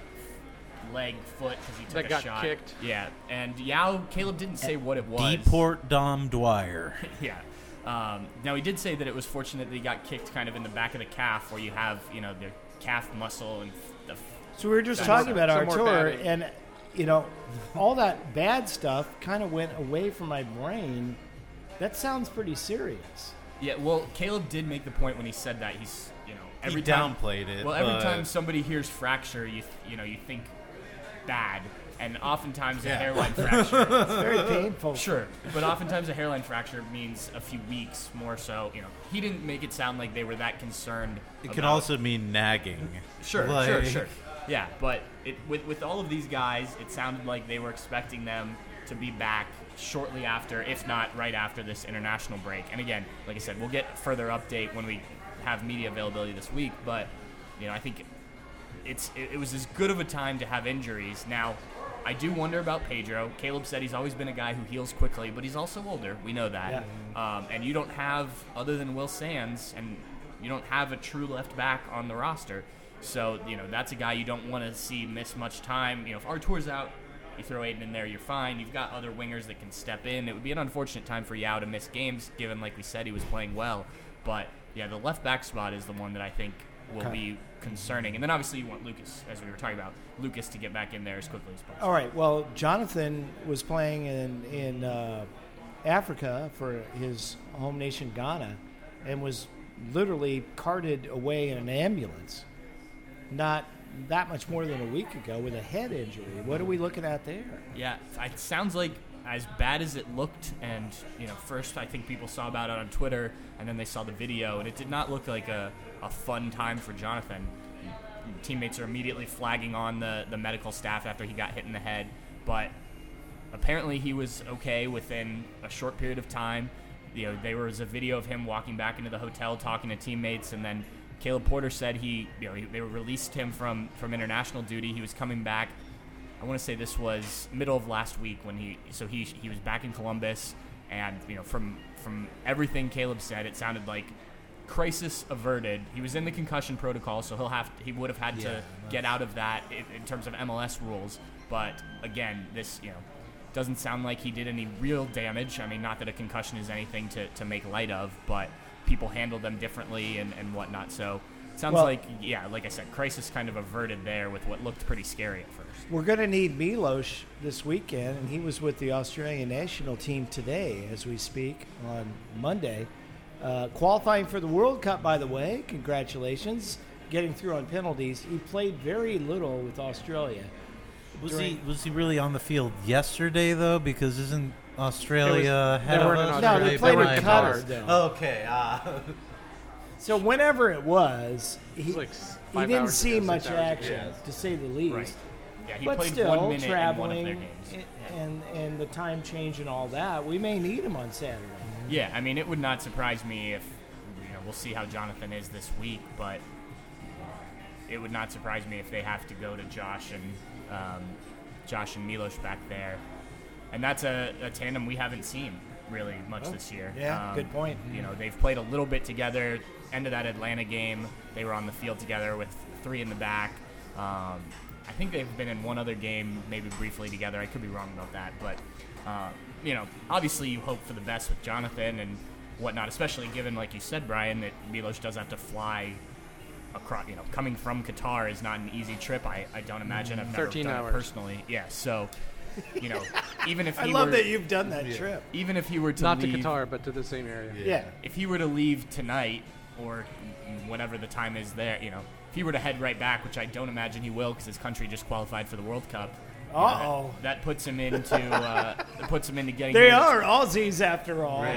Speaker 5: leg, foot, because he took
Speaker 4: That
Speaker 5: a
Speaker 4: got
Speaker 5: shot.
Speaker 4: kicked.
Speaker 5: Yeah, and Yao, Caleb didn't say what it was.
Speaker 3: Deport Dom Dwyer.
Speaker 5: Yeah. Um, now he did say that it was fortunate that he got kicked kind of in the back of the calf, where you have, you know, the calf muscle and the.
Speaker 2: So we were just
Speaker 5: That's
Speaker 2: talking
Speaker 5: some-
Speaker 2: about
Speaker 4: some more
Speaker 2: Artur,
Speaker 4: batting.
Speaker 2: and you know, all that bad stuff kind of went away from my brain. That sounds pretty serious.
Speaker 5: Yeah, well, Caleb did make the point when he said that. He's, you know, every
Speaker 3: He
Speaker 5: time,
Speaker 3: downplayed it,
Speaker 5: Well, every
Speaker 3: but-
Speaker 5: time somebody hears fracture, you th- you know, you think bad, and oftentimes a
Speaker 3: Yeah.
Speaker 5: hairline fracture.
Speaker 2: It's very painful.
Speaker 5: Sure, but oftentimes a hairline fracture means a few weeks more so. You know, he didn't make it sound like they were that concerned.
Speaker 3: It can
Speaker 5: about-
Speaker 3: also mean nagging.
Speaker 5: Sure,
Speaker 3: Like-
Speaker 5: sure, sure. Yeah, but it, with with all of these guys, it sounded like they were expecting them to be back shortly after, if not right after this international break. And again, like I said, we'll get further update when we have media availability this week. But you know, I think it's it, it was as good of a time to have injuries. Now, I do wonder about Pedro. Caleb said he's always been a guy who heals quickly, but he's also older. We know that. Um, and you don't have, other than Will Sands, and you don't have a true left back on the roster. So, you know, that's a guy you don't want to see miss much time. You know, if Artur's out, you throw Aiden in there, you're fine. You've got other wingers that can step in. It would be an unfortunate time for Yao to miss games, given, like we said, he was playing well. But, yeah, the left back spot is the one that I think will
Speaker 2: Okay.
Speaker 5: be concerning. And then, obviously, you want Lucas, as we were talking about, Lucas to get back in there as quickly as possible.
Speaker 2: All right. Well, Jonathan was playing in in uh, Africa for his home nation Ghana, and was literally carted away in an ambulance. Not that much more than a week ago with a head injury. What are we looking at there?
Speaker 5: Yeah, it sounds like as bad as it looked, and you know, first I think people saw about it on Twitter, and then they saw the video, and it did not look like a, a fun time for Jonathan. Teammates are immediately flagging on the, the medical staff after he got hit in the head, but apparently he was okay within a short period of time. You know, there was a video of him walking back into the hotel talking to teammates, and then Caleb Porter said he, you know, he, they released him from, from international duty. He was coming back. I want to say this was middle of last week when he, so he he was back in Columbus, and you know, from from everything Caleb said, it sounded like crisis averted. He was in the concussion protocol, so he'll have he would have had
Speaker 3: Yeah,
Speaker 5: to get out of that in, in terms of M L S rules. But again, this you know doesn't sound like he did any real damage. I mean, not that a concussion is anything to, to make light of, but people handle them differently and, and whatnot. So it sounds
Speaker 2: Well-
Speaker 5: like, yeah, like I said, crisis kind of averted there with what looked pretty scary at first.
Speaker 2: We're going to need Milos this weekend, and he was with the Australian national team today as we speak on Monday. Uh, qualifying for the World Cup, by the way. Congratulations. Getting through on penalties. He played very little with Australia.
Speaker 3: Was
Speaker 2: During-
Speaker 3: he was he really on the field yesterday though? Because isn't Australia
Speaker 4: they
Speaker 3: ahead of
Speaker 4: weren't in
Speaker 3: us?
Speaker 2: No,
Speaker 4: Australia.
Speaker 2: they played
Speaker 4: were
Speaker 2: in
Speaker 4: in
Speaker 2: Qatar,
Speaker 4: Qatar.
Speaker 2: though.
Speaker 3: Okay. Uh,
Speaker 2: So whenever it was, he,
Speaker 4: was like
Speaker 2: he
Speaker 4: five
Speaker 2: didn't
Speaker 4: hours
Speaker 2: see
Speaker 4: ago,
Speaker 2: much
Speaker 4: six hours ago.
Speaker 2: action,
Speaker 3: Yes.
Speaker 2: to say the least.
Speaker 5: Right. Yeah, he
Speaker 2: but
Speaker 5: played
Speaker 2: still,
Speaker 5: one minute
Speaker 2: traveling
Speaker 5: in one of their games.
Speaker 2: and, and the time change and all that, we may need him on Saturday.
Speaker 5: Yeah, I mean, it would not surprise me if, you know, we'll see how Jonathan is this week, but it would not surprise me if they have to go to Josh and um, Josh and Milos back there. And that's a, a tandem we haven't seen really much
Speaker 2: Oh,
Speaker 5: this year.
Speaker 2: yeah,
Speaker 5: Um,
Speaker 2: good point.
Speaker 5: You know, they've played a little bit together. End of that Atlanta game, they were on the field together with three in the back. Um, I think they've been in one other game, maybe briefly together. I could be wrong about that, but uh, you know, obviously you hope for the best with Jonathan and whatnot, especially given, like you said, Brian, that Milos does have to fly across. You know, coming from Qatar is not an easy trip. I, I don't imagine. I've never
Speaker 4: thirteen
Speaker 5: done
Speaker 4: hours.
Speaker 5: it personally. Yeah, so you know, even if
Speaker 2: I
Speaker 5: he
Speaker 2: love
Speaker 5: were,
Speaker 2: that you've done that trip.
Speaker 5: even if he were to
Speaker 4: Not to
Speaker 5: leave,
Speaker 4: Qatar, but to the same area.
Speaker 2: Yeah.
Speaker 5: if he were to leave tonight or whatever the time is there, you know, if he were to head right back, which I don't imagine he will because his country just qualified for the World Cup. you know, that-
Speaker 2: Uh-oh.
Speaker 5: That, puts him into uh, that puts him into getting.
Speaker 2: They
Speaker 5: there.
Speaker 2: are Aussies after all.
Speaker 3: Right.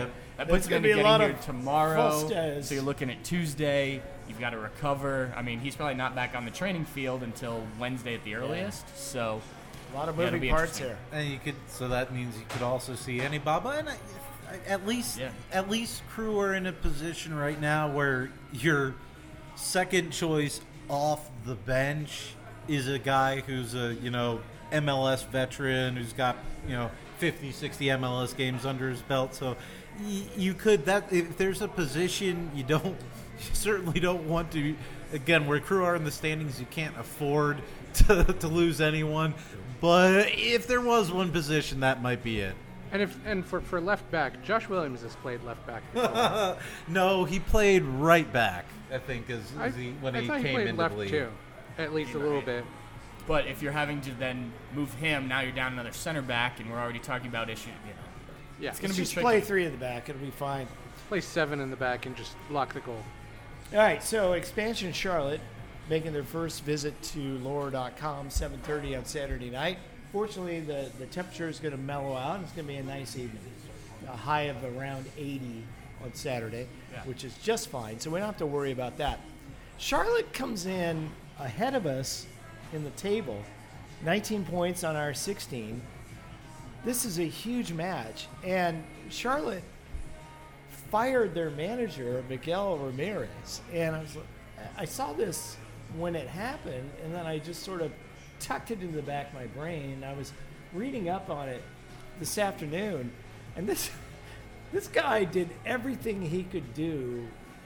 Speaker 5: That puts
Speaker 2: It's
Speaker 5: him
Speaker 2: gonna
Speaker 5: into
Speaker 2: be a
Speaker 5: getting
Speaker 2: lot
Speaker 5: here
Speaker 2: of
Speaker 5: tomorrow.
Speaker 2: full stays.
Speaker 5: So you're looking at Tuesday. You've got to recover. I mean, he's probably not back on the training field until Wednesday at the earliest. So
Speaker 2: A lot of
Speaker 5: Yeah, it'll
Speaker 2: moving
Speaker 5: be
Speaker 2: parts
Speaker 5: interesting.
Speaker 2: here.
Speaker 3: And you could, so that means you could also see any Baba, and I, I, at least,
Speaker 5: Yeah.
Speaker 3: at least Crew are in a position right now where your second choice off the bench is a guy who's a you know M L S veteran who's got you know fifty, sixty M L S games under his belt. So y- you could that if there's a position you don't, you certainly don't want to. Again, where Crew are in the standings, you can't afford to, to lose anyone. But if there was one position, that might be it.
Speaker 4: And if and for, for left back, Josh Williams has played left back before.
Speaker 3: No, he played right back. I think as,
Speaker 4: I,
Speaker 3: as he, when
Speaker 4: I
Speaker 3: he
Speaker 4: thought
Speaker 3: came
Speaker 4: he played
Speaker 3: into
Speaker 4: left
Speaker 3: the league.
Speaker 4: too, at least a little bit.
Speaker 5: But if you're having to then move him, now you're down another center back, and we're already talking about issues. You know,
Speaker 4: Yeah,
Speaker 5: it's going
Speaker 2: Let's
Speaker 5: to be
Speaker 2: just
Speaker 5: tricky.
Speaker 2: play three at the back. It'll be fine.
Speaker 4: play seven in the back and just lock the goal.
Speaker 2: All right, so Expansion Charlotte making their first visit to Lower dot com, seven thirty on Saturday night. Fortunately, the, the temperature is going to mellow out. It's going to be a nice evening. A high of around eighty on Saturday,
Speaker 5: Yeah.
Speaker 2: which is just fine. So we don't have to worry about that. Charlotte comes in ahead of us in the table, nineteen points on our sixteen. This is a huge match. And Charlotte fired their manager, Miguel Ramirez. And I was, I saw this when it happened, and then I just sort of tucked it into the back of my brain. I was reading up on it this afternoon, and this this guy did everything he could do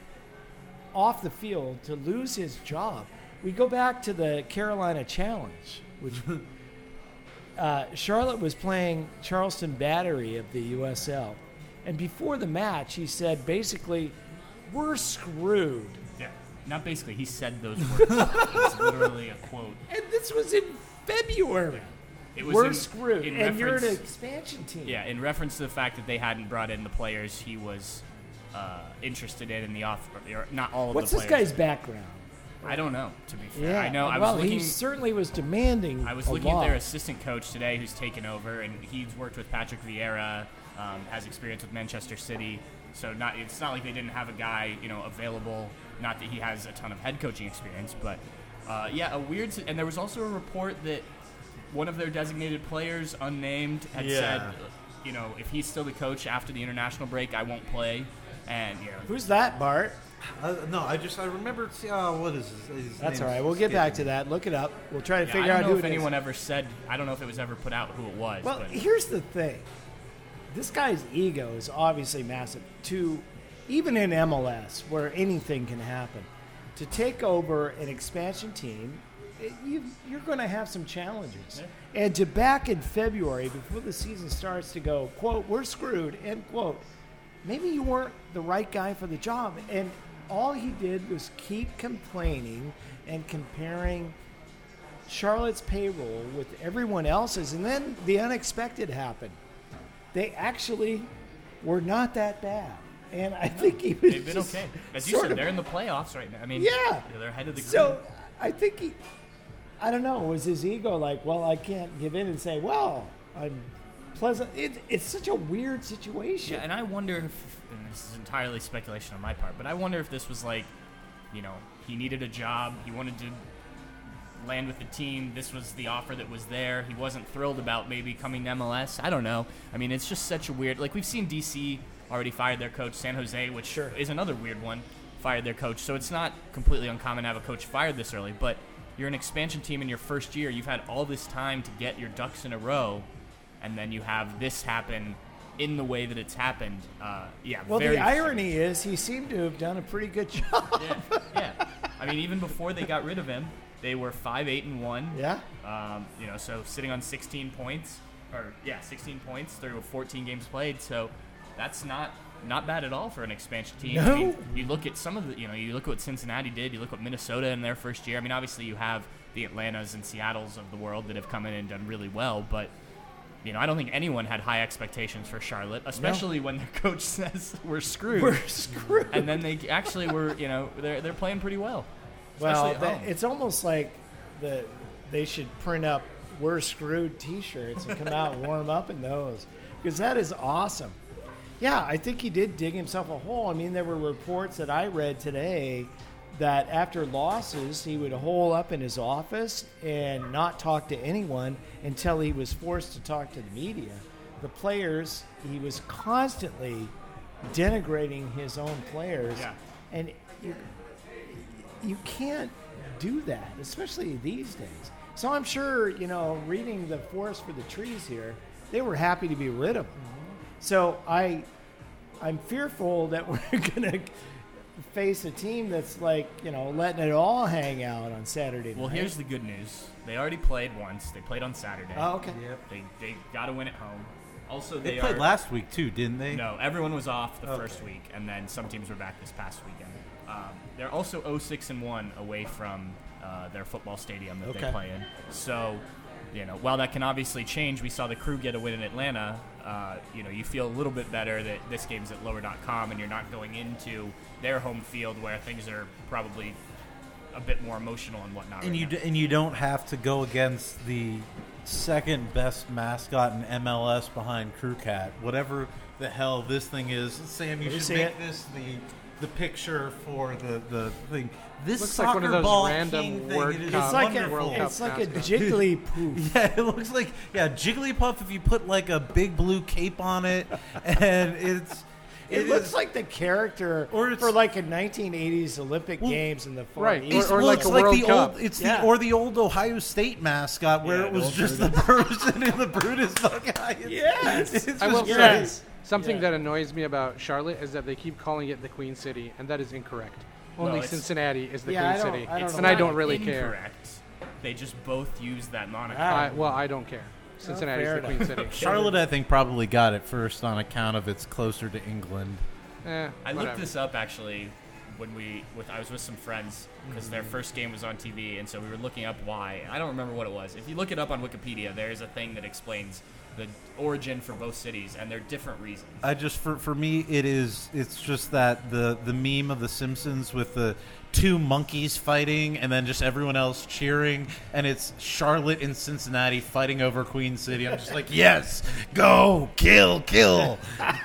Speaker 2: off the field to lose his job. We go back to the Carolina Challenge, which uh, Charlotte was playing Charleston Battery of the U S L. And before the match, he said, basically, we're screwed.
Speaker 5: Yeah. Not basically. He said those words. It's literally a quote.
Speaker 2: And this was in February.
Speaker 5: It was
Speaker 2: We're
Speaker 5: in-
Speaker 2: screwed.
Speaker 5: in
Speaker 2: And you're an
Speaker 5: reference-
Speaker 2: expansion team.
Speaker 5: Yeah, in reference to the fact that they hadn't brought in the players he was uh, interested in in the offer. Or not all of
Speaker 2: What's
Speaker 5: the
Speaker 2: this
Speaker 5: players.
Speaker 2: guy's background?
Speaker 5: I don't know, to be fair.
Speaker 2: Yeah.
Speaker 5: I know. I
Speaker 2: well,
Speaker 5: was looking.
Speaker 2: he certainly was demanding
Speaker 5: I was
Speaker 2: a
Speaker 5: looking
Speaker 2: lot.
Speaker 5: at their assistant coach today, who's taken over, and he's worked with Patrick Vieira, um, has experience with Manchester City. So not it's not like they didn't have a guy, you know, available. Not that he has a ton of head coaching experience, but uh, yeah, a weird. si- And there was also a report that one of their designated players, unnamed, had
Speaker 3: Yeah.
Speaker 5: said, you know, if he's still the coach after the international break, I won't play. And you know,
Speaker 2: Who's that, Bart?
Speaker 3: Uh, no, I just I remember. Oh, what is his? his
Speaker 2: That's
Speaker 3: name's
Speaker 2: all right. We'll get back to
Speaker 3: skipping.
Speaker 2: that. Look it up. We'll try to
Speaker 5: yeah,
Speaker 2: figure
Speaker 5: I
Speaker 2: out
Speaker 5: don't
Speaker 2: who
Speaker 5: know if
Speaker 2: it is.
Speaker 5: anyone ever said. I don't know if it was ever put out who it was.
Speaker 2: Well,
Speaker 5: but
Speaker 2: here's the thing. This guy's ego is obviously massive. To even in M L S, where anything can happen, to take over an expansion team, it, you, you're going to have some challenges.
Speaker 5: Yeah.
Speaker 2: And to back in February, before the season starts, to go, quote, we're screwed, end quote, maybe you weren't the right guy for the job. And all he did was keep complaining and comparing Charlotte's payroll with everyone else's. And then the unexpected happened. They actually were not that bad. And I think he was
Speaker 5: they've been
Speaker 2: just
Speaker 5: okay. As you
Speaker 2: sort
Speaker 5: said,
Speaker 2: of-
Speaker 5: they're in the playoffs right now. I mean,
Speaker 2: Yeah.
Speaker 5: they're ahead of the
Speaker 2: So
Speaker 5: group.
Speaker 2: I think he, I don't know, was his ego like, well, I can't give in and say, well, I'm pleasant. It, it's such a weird situation.
Speaker 5: Yeah, and I wonder if, and this is entirely speculation on my part, but I wonder if this was like, you know, he needed a job, he wanted to land with the team, this was the offer that was there, he wasn't thrilled about maybe coming to M L S. I don't know. I mean, it's just such a weird, like we've seen D C already fired their coach, San Jose, which
Speaker 2: Sure.
Speaker 5: is another weird one, fired their coach. So it's not completely uncommon to have a coach fired this early, but you're an expansion team in your first year, you've had all this time to get your ducks in a row, and then you have this happen in the way that it's happened. Uh, yeah,
Speaker 2: Well,
Speaker 5: very
Speaker 2: the irony is he seemed to have done a pretty good job.
Speaker 5: yeah, yeah. I mean, even before they got rid of him, they were five, eight, and one.
Speaker 2: Yeah.
Speaker 5: Um, you know, so sitting on sixteen points, or yeah, sixteen points through fourteen games played. So that's not not bad at all for an expansion team.
Speaker 2: No.
Speaker 5: I mean, you look at some of the, you know, you look at what Cincinnati did. You look at Minnesota in their first year. I mean, obviously you have the Atlantas and Seattles of the world that have come in and done really well, but. You know, I don't think anyone had high expectations for Charlotte, especially when their coach says we're screwed.
Speaker 2: We're screwed.
Speaker 5: And then they actually were, you know, they're they're playing pretty well.
Speaker 2: Well,
Speaker 5: Especially at
Speaker 2: that,
Speaker 5: home.
Speaker 2: it's almost like the they should print up "We're screwed" T-shirts and come out and warm up in those, because that is awesome. Yeah, I think he did dig himself a hole. I mean, there were reports that I read today that after losses, he would hole up in his office and not talk to anyone until he was forced to talk to the media. The players, he was constantly denigrating his own players.
Speaker 5: Yeah.
Speaker 2: And you, you can't do that, especially these days. So I'm sure, you know, reading the forest for the trees here, they were happy to be rid of him. So I, I'm fearful that we're going to face a team that's like, you know, letting it all hang out on Saturday night.
Speaker 5: Well, here's the good news. They already played once. They played on Saturday.
Speaker 2: Oh, okay.
Speaker 3: Yep.
Speaker 5: They they got to win at home. Also,
Speaker 3: They,
Speaker 5: they,
Speaker 3: played
Speaker 5: are,
Speaker 3: last week too, didn't they?
Speaker 5: No, everyone was off the
Speaker 3: Okay.
Speaker 5: first week, and then some teams were back this past weekend. Um, they're also oh six and one away from uh, their football stadium that
Speaker 2: Okay.
Speaker 5: they play in. So, you know, while that can obviously change, we saw the Crew get a win in Atlanta. Uh, you know, you feel a little bit better that this game's at lower dot com and you're not going into their home field where things are probably a bit more emotional and whatnot.
Speaker 3: And
Speaker 5: right
Speaker 3: you
Speaker 5: now.
Speaker 3: d- and you don't have to go against the second best mascot in M L S behind Crew Cat. Whatever the hell this thing is, Sam, you
Speaker 2: Let me
Speaker 3: should
Speaker 2: see
Speaker 3: make
Speaker 2: it.
Speaker 3: this the the picture for the, the thing. This
Speaker 4: Looks
Speaker 3: soccer
Speaker 4: like one of those
Speaker 3: ball
Speaker 4: random
Speaker 3: king thing,
Speaker 4: word
Speaker 3: it is
Speaker 4: com-
Speaker 2: It's like a,
Speaker 3: wonderful.
Speaker 4: World Cup
Speaker 2: it's like a
Speaker 4: mascot.
Speaker 2: Jigglypuff.
Speaker 3: Yeah, it looks like yeah, Jigglypuff if you put like a big blue cape on it, and it's
Speaker 2: It, looks
Speaker 3: is-
Speaker 2: like the character
Speaker 3: Or it's-
Speaker 2: for like a nineteen eighties Olympic
Speaker 3: Well,
Speaker 2: Games in the Far
Speaker 4: right,
Speaker 2: East.
Speaker 4: or
Speaker 3: well,
Speaker 4: like
Speaker 3: it's
Speaker 4: a
Speaker 3: like
Speaker 4: World
Speaker 3: the
Speaker 4: Cup.
Speaker 3: old, it's
Speaker 2: Yeah.
Speaker 3: the or the old Ohio State mascot where
Speaker 5: Yeah,
Speaker 3: it
Speaker 5: the
Speaker 3: was
Speaker 5: old
Speaker 3: just the person in the Brutus guy.
Speaker 2: Yes.
Speaker 3: It's
Speaker 4: I will
Speaker 3: just
Speaker 4: say
Speaker 3: great.
Speaker 2: Yes.
Speaker 4: something
Speaker 2: Yeah.
Speaker 4: that annoys me about Charlotte is that they keep calling it the Queen City, and that is incorrect. Only
Speaker 5: Well, it's-
Speaker 4: Cincinnati is the
Speaker 2: Yeah, I
Speaker 4: Queen
Speaker 2: don't-
Speaker 4: City,
Speaker 2: I don't
Speaker 5: It's
Speaker 2: know
Speaker 4: and
Speaker 2: why.
Speaker 4: I don't really care.
Speaker 5: Incorrect. They just both use that moniker.
Speaker 2: Ah.
Speaker 4: I, well, I don't care. Cincinnati is
Speaker 2: fair
Speaker 4: the Queen
Speaker 2: enough.
Speaker 4: City.
Speaker 3: Charlotte, I think, probably got it first on account of it's closer to England.
Speaker 4: Eh,
Speaker 5: I
Speaker 4: whatever.
Speaker 5: looked this up actually when we with I was with some friends because their first game was on T V, and so we were looking up why. I don't remember what it was. If you look it up on Wikipedia, there is a thing that explains the origin for both cities, and they're different reasons.
Speaker 3: I just for for me it is it's just that the the meme of the Simpsons with the two monkeys fighting and then just everyone else cheering, and it's Charlotte and Cincinnati fighting over Queen City. I'm just like, yes, go, kill, kill.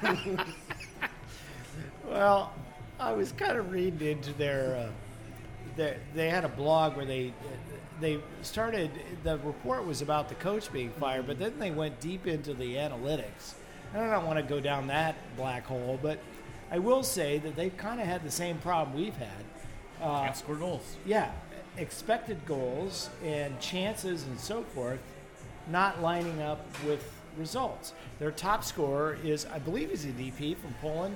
Speaker 2: Well, I was kind of reading into their, uh, their. They had a blog where they they started. The report was about the coach being fired, but then they went deep into the analytics. And I don't want to go down that black hole, but I will say that they've kind of had the same problem we've had. Uh,
Speaker 5: Can't score goals.
Speaker 2: yeah, expected goals and chances and so forth not lining up with results. Their top scorer is, I believe, he's a D P from Poland.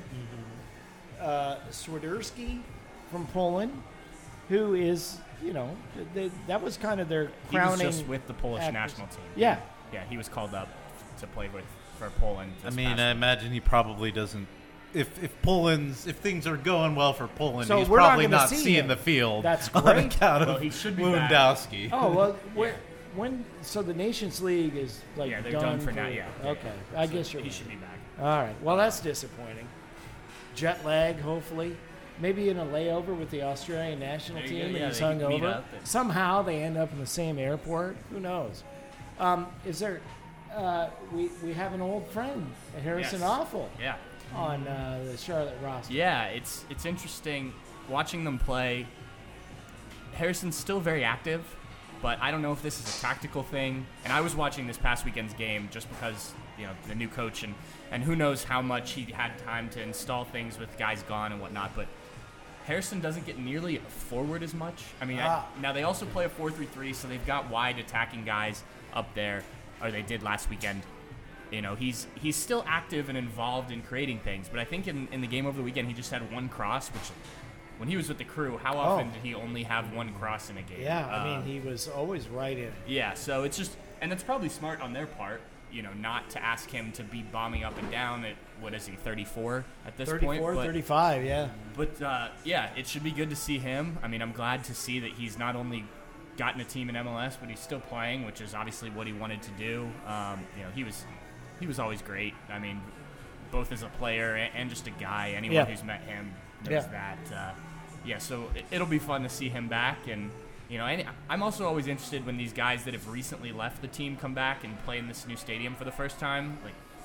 Speaker 2: Uh, Swiderski from Poland, who is, you know, they, that was kind of their
Speaker 5: He was
Speaker 2: crowning.
Speaker 5: just with the Polish
Speaker 2: actors.
Speaker 5: national team.
Speaker 2: Yeah.
Speaker 5: Yeah, he was called up to play with for Poland.
Speaker 3: I
Speaker 5: this
Speaker 3: mean,
Speaker 5: past
Speaker 3: I
Speaker 5: week.
Speaker 3: imagine he probably doesn't. If if Poland's if things are going well for Poland,
Speaker 2: So
Speaker 3: he's
Speaker 2: we're not
Speaker 3: probably
Speaker 2: gonna
Speaker 3: not,
Speaker 2: see
Speaker 3: seeing
Speaker 2: him.
Speaker 3: the field.
Speaker 2: That's
Speaker 3: on
Speaker 2: great.
Speaker 3: account of
Speaker 5: Well, he should be back.
Speaker 3: Lewandowski.
Speaker 2: Oh well, where, when so the Nations League is like
Speaker 5: Yeah, they're
Speaker 2: done,
Speaker 5: done for now, yeah.
Speaker 2: Okay, I guess you're
Speaker 5: he
Speaker 2: right.
Speaker 5: should be back.
Speaker 2: All right. Well, that's disappointing. Jet lag, hopefully. Maybe in a layover with the Australian national
Speaker 5: There you
Speaker 2: team,
Speaker 5: go.
Speaker 2: and
Speaker 5: Yeah,
Speaker 2: he's
Speaker 5: they
Speaker 2: hung
Speaker 5: could meet
Speaker 2: over.
Speaker 5: up and-
Speaker 2: Somehow they end up in the same airport. Who knows? Um, is there? Uh, we we have an old friend, Harrison
Speaker 5: Yes.
Speaker 2: Awful,
Speaker 5: Yeah.
Speaker 2: on uh, the Charlotte roster.
Speaker 5: Yeah, it's it's interesting watching them play. Harrison's still very active, but I don't know if this is a tactical thing. And I was watching this past weekend's game just because, you know, the new coach and, and who knows how much he had time to install things with guys gone and whatnot. But Harrison doesn't get nearly forward as much. I mean,
Speaker 2: Ah.
Speaker 5: I, now they also play a four three three, so they've got wide attacking guys up there, or they did last weekend. You know, he's he's still active and involved in creating things, but I think in, in the game over the weekend he just had one cross, which when he was with the Crew, how often
Speaker 2: Oh.
Speaker 5: did he only have one cross in a game?
Speaker 2: Yeah, I
Speaker 5: Uh,
Speaker 2: mean, he was always right in it.
Speaker 5: yeah, so it's just, and it's probably smart on their part, you know, not to ask him to be bombing up and down at, what is he, thirty-four at this point?
Speaker 2: thirty-four,
Speaker 5: But-
Speaker 2: thirty-five, yeah.
Speaker 5: but uh, yeah, it should be good to see him. I mean, I'm glad to see that he's not only gotten a team in M L S, but he's still playing, which is obviously what he wanted to do. Um, you know, he was he was always great. I mean, both as a player and, and just a guy. Anyone
Speaker 2: Yeah.
Speaker 5: who's met him knows
Speaker 2: Yeah.
Speaker 5: that. Uh, yeah, so it, it'll be fun to see him back. And you know, and I'm also always interested when these guys that have recently left the team come back and play in this new stadium for the first time. Like,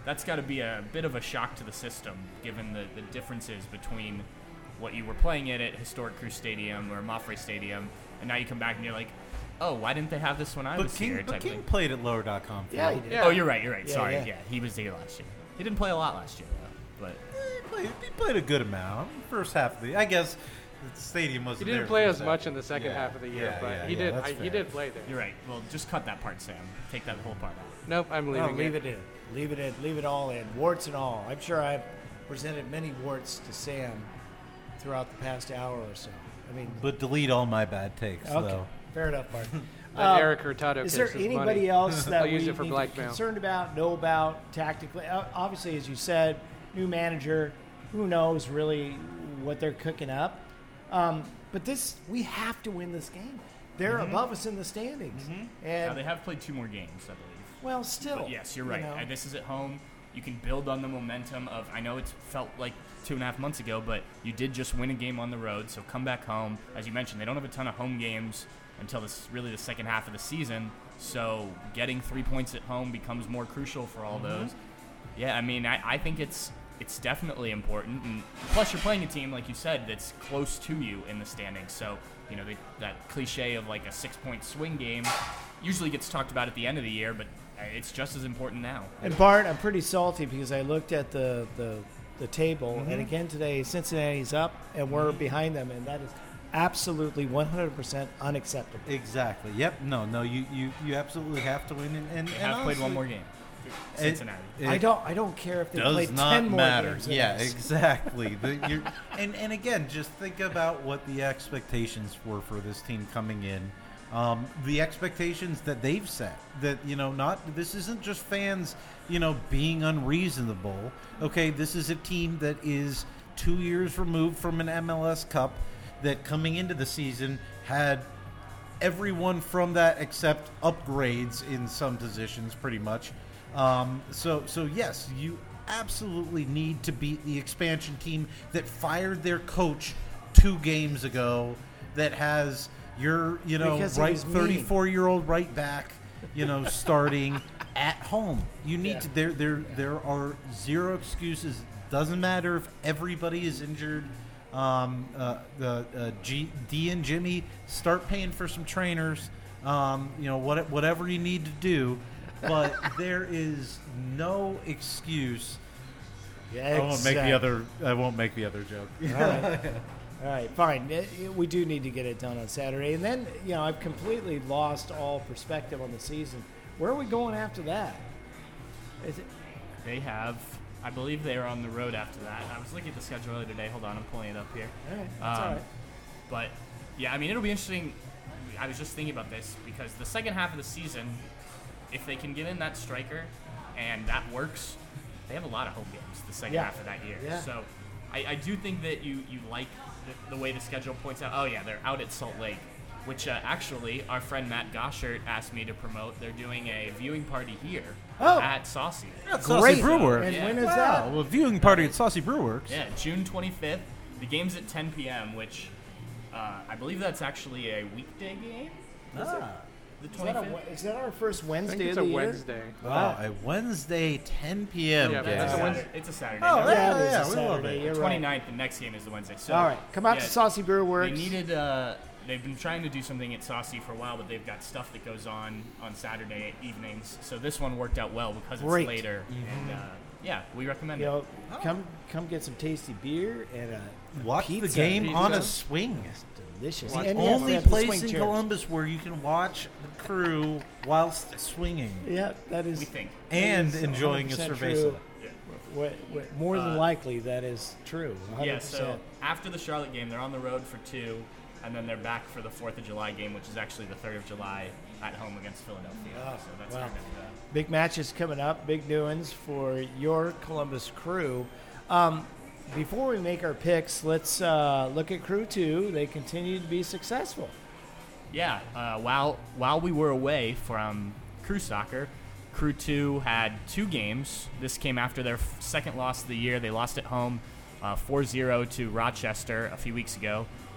Speaker 5: that's got to be a bit of a shock to the system, given the, the differences between what you were playing it at historic Crew Stadium or Moffrey Stadium, and now you come back and you're like, oh, why didn't they have this when I
Speaker 3: But
Speaker 5: was
Speaker 3: King,
Speaker 5: here?
Speaker 3: but
Speaker 5: type
Speaker 3: King
Speaker 5: thing.
Speaker 3: played at lower dot com.
Speaker 2: Yeah, he did.
Speaker 4: Yeah.
Speaker 5: Oh, you're right. You're right.
Speaker 2: Yeah,
Speaker 5: Sorry.
Speaker 2: yeah.
Speaker 5: Yeah. he was here last year. He didn't play a lot last year, though. But
Speaker 3: He played, he played a good amount. First half of the I guess the stadium
Speaker 4: He
Speaker 3: wasn't
Speaker 4: didn't
Speaker 3: there
Speaker 4: play
Speaker 3: for
Speaker 4: as
Speaker 3: that.
Speaker 4: much in the second
Speaker 3: Yeah,
Speaker 4: half of the year,
Speaker 3: yeah,
Speaker 4: but
Speaker 3: yeah,
Speaker 4: he
Speaker 3: yeah,
Speaker 4: did.
Speaker 3: that's
Speaker 4: I, he
Speaker 3: fair.
Speaker 4: did play there.
Speaker 5: you're right. Well, just cut that part, Sam. Take that whole part out.
Speaker 4: Nope, I'm
Speaker 2: No,
Speaker 4: leaving
Speaker 2: leave
Speaker 4: it.
Speaker 2: it in. Leave it in. Leave it all in. Warts and all. I'm sure I've presented many warts to Sam throughout the past hour or so. I mean,
Speaker 3: But delete all my bad takes,
Speaker 2: okay,
Speaker 3: though.
Speaker 2: fair enough, Bart.
Speaker 4: Let
Speaker 2: Um,
Speaker 4: Eric Hurtado
Speaker 2: Is
Speaker 4: kiss
Speaker 2: there
Speaker 4: his
Speaker 2: anybody
Speaker 4: money.
Speaker 2: else that
Speaker 4: I'll
Speaker 2: we
Speaker 4: use
Speaker 2: need
Speaker 4: it for
Speaker 2: to be
Speaker 4: blackmail.
Speaker 2: concerned about, know about tactically? Uh, Obviously, as you said, new manager, who knows really what they're cooking up. Um, but this, we have to win this game. They're above us in the standings,
Speaker 5: Now,
Speaker 2: and
Speaker 5: they have played two more games, I believe.
Speaker 2: well, still.
Speaker 5: But yes, you're
Speaker 2: you
Speaker 5: right.
Speaker 2: know.
Speaker 5: Uh, This is at home. You can build on the momentum of. I know it's felt like two and a half months ago, but you did just win a game on the road. So come back home. As you mentioned, they don't have a ton of home games until this really the second half of the season. So getting three points at home becomes more crucial for all
Speaker 2: Mm-hmm.
Speaker 5: those. Yeah, I mean, I, I think it's it's definitely important. And plus, you're playing a team like you said that's close to you in the standings. So you know they, that cliche of like a six-point swing game usually gets talked about at the end of the year, but it's just as important now.
Speaker 2: And Bart, I'm pretty salty because I looked at the the, the table,
Speaker 3: Mm-hmm.
Speaker 2: and again today, Cincinnati's up, and we're behind them, and that is absolutely one hundred percent unacceptable.
Speaker 3: Exactly. Yep. No. No. You, you, you absolutely have to win. And, and
Speaker 5: They
Speaker 3: and
Speaker 5: have played one
Speaker 3: honestly,
Speaker 5: more game.
Speaker 3: it-
Speaker 5: Cincinnati.
Speaker 3: it
Speaker 2: I don't I don't care if they
Speaker 3: does
Speaker 2: play
Speaker 3: not
Speaker 2: ten more
Speaker 3: matter.
Speaker 2: games. than
Speaker 3: Yeah.
Speaker 2: us.
Speaker 3: Exactly. the, you're, and and again, just think about what the expectations were for this team coming in. Um, the expectations that they've set. That you know, not this isn't just fans, you know, being unreasonable. Okay, this is a team that is two years removed from an M L S Cup. That coming into the season had everyone from that except upgrades in some positions, pretty much. Um, so, so yes, you absolutely need to beat the expansion team that fired their coach two games ago. That has your, you know,
Speaker 2: Because he
Speaker 3: right
Speaker 2: was mean.
Speaker 3: thirty-four-year-old right back, you know, starting at home. You need
Speaker 2: Yeah.
Speaker 3: to. There, there, there are zero excuses. Doesn't matter if everybody is injured. Um, uh, the uh, G, D and Jimmy start paying for some trainers. Um, you know, what, whatever you need to do, but there is no excuse.
Speaker 2: Yeah,
Speaker 3: I won't make the
Speaker 2: exactly.
Speaker 3: other. I won't make the other joke.
Speaker 2: All right. All right, fine. It- it- we do need to get it done on Saturday. And then, you know, I've completely lost all perspective on the season. Where are we going after that? Is it,
Speaker 5: They have, I believe they are on the road after that. I was looking at the schedule earlier today. Hold on, I'm pulling it up here.
Speaker 2: all right, that's
Speaker 5: Um,
Speaker 2: all right.
Speaker 5: But yeah, I mean, it'll be interesting. I was just thinking about this because the second half of the season, if they can get in that striker and that works, they have a lot of home games the second
Speaker 2: Yeah.
Speaker 5: half of that year.
Speaker 2: Yeah.
Speaker 5: So I, I do think that you, you like the, the way the schedule points out. Oh, yeah, they're out at Salt Lake, which uh, actually our friend Matt Goshert asked me to promote. They're doing a viewing party here
Speaker 2: Oh.
Speaker 5: at Saucy.
Speaker 2: Great.
Speaker 3: Brew Works.
Speaker 2: And
Speaker 5: Yeah.
Speaker 2: when is
Speaker 3: Wow,
Speaker 2: that?
Speaker 3: well, viewing party at Saucy Brew Works.
Speaker 5: Yeah, June twenty-fifth. The game's at ten p.m., which uh, I believe that's actually a weekday game.
Speaker 3: Ah.
Speaker 5: The
Speaker 2: Is that, a,
Speaker 5: twenty-fifth.
Speaker 2: is that our first
Speaker 4: I
Speaker 2: Wednesday
Speaker 4: think it's
Speaker 2: of
Speaker 4: a
Speaker 2: the year?
Speaker 4: Wednesday.
Speaker 3: Wow, a Wednesday ten p.m.
Speaker 4: Yeah,
Speaker 3: game.
Speaker 4: that's a
Speaker 5: Saturday.
Speaker 4: Wednesday.
Speaker 5: It's a Saturday.
Speaker 3: Oh,
Speaker 5: No,
Speaker 3: yeah,
Speaker 2: Yeah, it is
Speaker 3: yeah,
Speaker 2: a
Speaker 3: we love
Speaker 2: Saturday.
Speaker 3: it.
Speaker 2: You're right.
Speaker 5: twenty-ninth, the next game is the Wednesday. So,
Speaker 2: All right, come out
Speaker 5: yeah,
Speaker 2: to Saucy Brew Works.
Speaker 5: They needed. Uh, they've been trying to do something at Saucy for a while, but they've got stuff that goes on on Saturday evenings. So this one worked out well because it's
Speaker 2: Great.
Speaker 5: later. And uh, yeah, we recommend
Speaker 2: You
Speaker 5: it.
Speaker 2: know, come come get some tasty beer and a
Speaker 3: Watch
Speaker 2: pizza.
Speaker 3: the game
Speaker 4: Pizza.
Speaker 3: on a swing.
Speaker 2: It's delicious.
Speaker 4: Watch
Speaker 2: And yes, they
Speaker 3: Only
Speaker 2: have the
Speaker 3: place
Speaker 2: swing
Speaker 3: in
Speaker 2: chairs.
Speaker 3: Columbus where you can watch the Crew whilst swinging
Speaker 2: Yeah, that is.
Speaker 5: We think.
Speaker 3: and
Speaker 2: that is
Speaker 3: enjoying a
Speaker 2: one hundred percent
Speaker 3: cerveza.
Speaker 2: true. What, what, more than
Speaker 5: Uh,
Speaker 2: likely, that is true. one hundred
Speaker 5: Yeah,
Speaker 2: percent.
Speaker 5: so after the Charlotte game, they're on the road for two, and then they're back for the fourth of July game, which is actually the third of July at home against Philadelphia.
Speaker 2: Oh,
Speaker 5: so that's
Speaker 2: wow.
Speaker 5: kind of uh,
Speaker 2: Big matches coming up, big doings for your Columbus Crew. Um, before we make our picks, let's uh, look at Crew two. They continue to be successful.
Speaker 5: Yeah, uh, while while we were away from Crew Soccer, Crew two had two games. This came after their f- second loss of the year. They lost at home uh, four zero to Rochester a few weeks ago.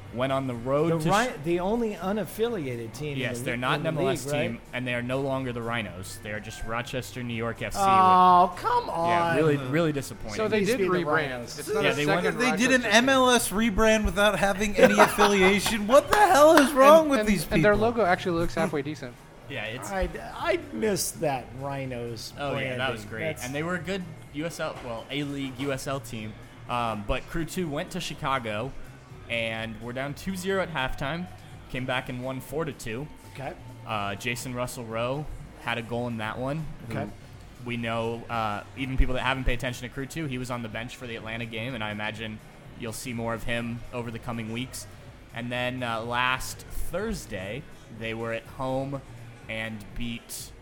Speaker 5: went on the road
Speaker 2: The,
Speaker 5: to.
Speaker 2: Rhi-
Speaker 5: Sh-
Speaker 2: the only unaffiliated team.
Speaker 5: yes,
Speaker 2: in the,
Speaker 5: they're not
Speaker 2: in
Speaker 5: an
Speaker 2: the
Speaker 5: M L S
Speaker 2: league,
Speaker 5: team,
Speaker 2: right?
Speaker 5: and they are no longer the Rhinos. They are just Rochester, New York F C.
Speaker 2: Oh, come
Speaker 5: with,
Speaker 2: on!
Speaker 5: yeah, really, really disappointing.
Speaker 4: So they
Speaker 2: Used to
Speaker 4: did
Speaker 2: be the
Speaker 4: rebrand.
Speaker 2: Rhinos.
Speaker 4: It's not
Speaker 5: Yeah,
Speaker 4: a
Speaker 5: they
Speaker 4: second
Speaker 5: went-
Speaker 3: They did an
Speaker 4: Rochester
Speaker 3: M L S rebrand without having any affiliation. What the hell is
Speaker 4: team.
Speaker 3: wrong
Speaker 4: and,
Speaker 3: with
Speaker 4: and,
Speaker 3: these people?
Speaker 4: And their logo actually looks halfway decent.
Speaker 5: yeah, it's.
Speaker 2: I I missed that Rhinos.
Speaker 5: Oh yeah, that
Speaker 2: branding.
Speaker 5: was great.
Speaker 2: That's-
Speaker 5: And they were a good U S L, well, A League U S L team. Um, but Crew two went to Chicago, and were down two zero at halftime. Came back and won four to two.
Speaker 2: okay.
Speaker 5: Uh, Jason Russell Rowe had a goal in that one. who
Speaker 2: Okay.
Speaker 5: We know, uh, even people that haven't paid attention to Crew two, he was on the bench for the Atlanta game, and I imagine you'll see more of him over the coming weeks. And then uh, last Thursday, they were at home and beat.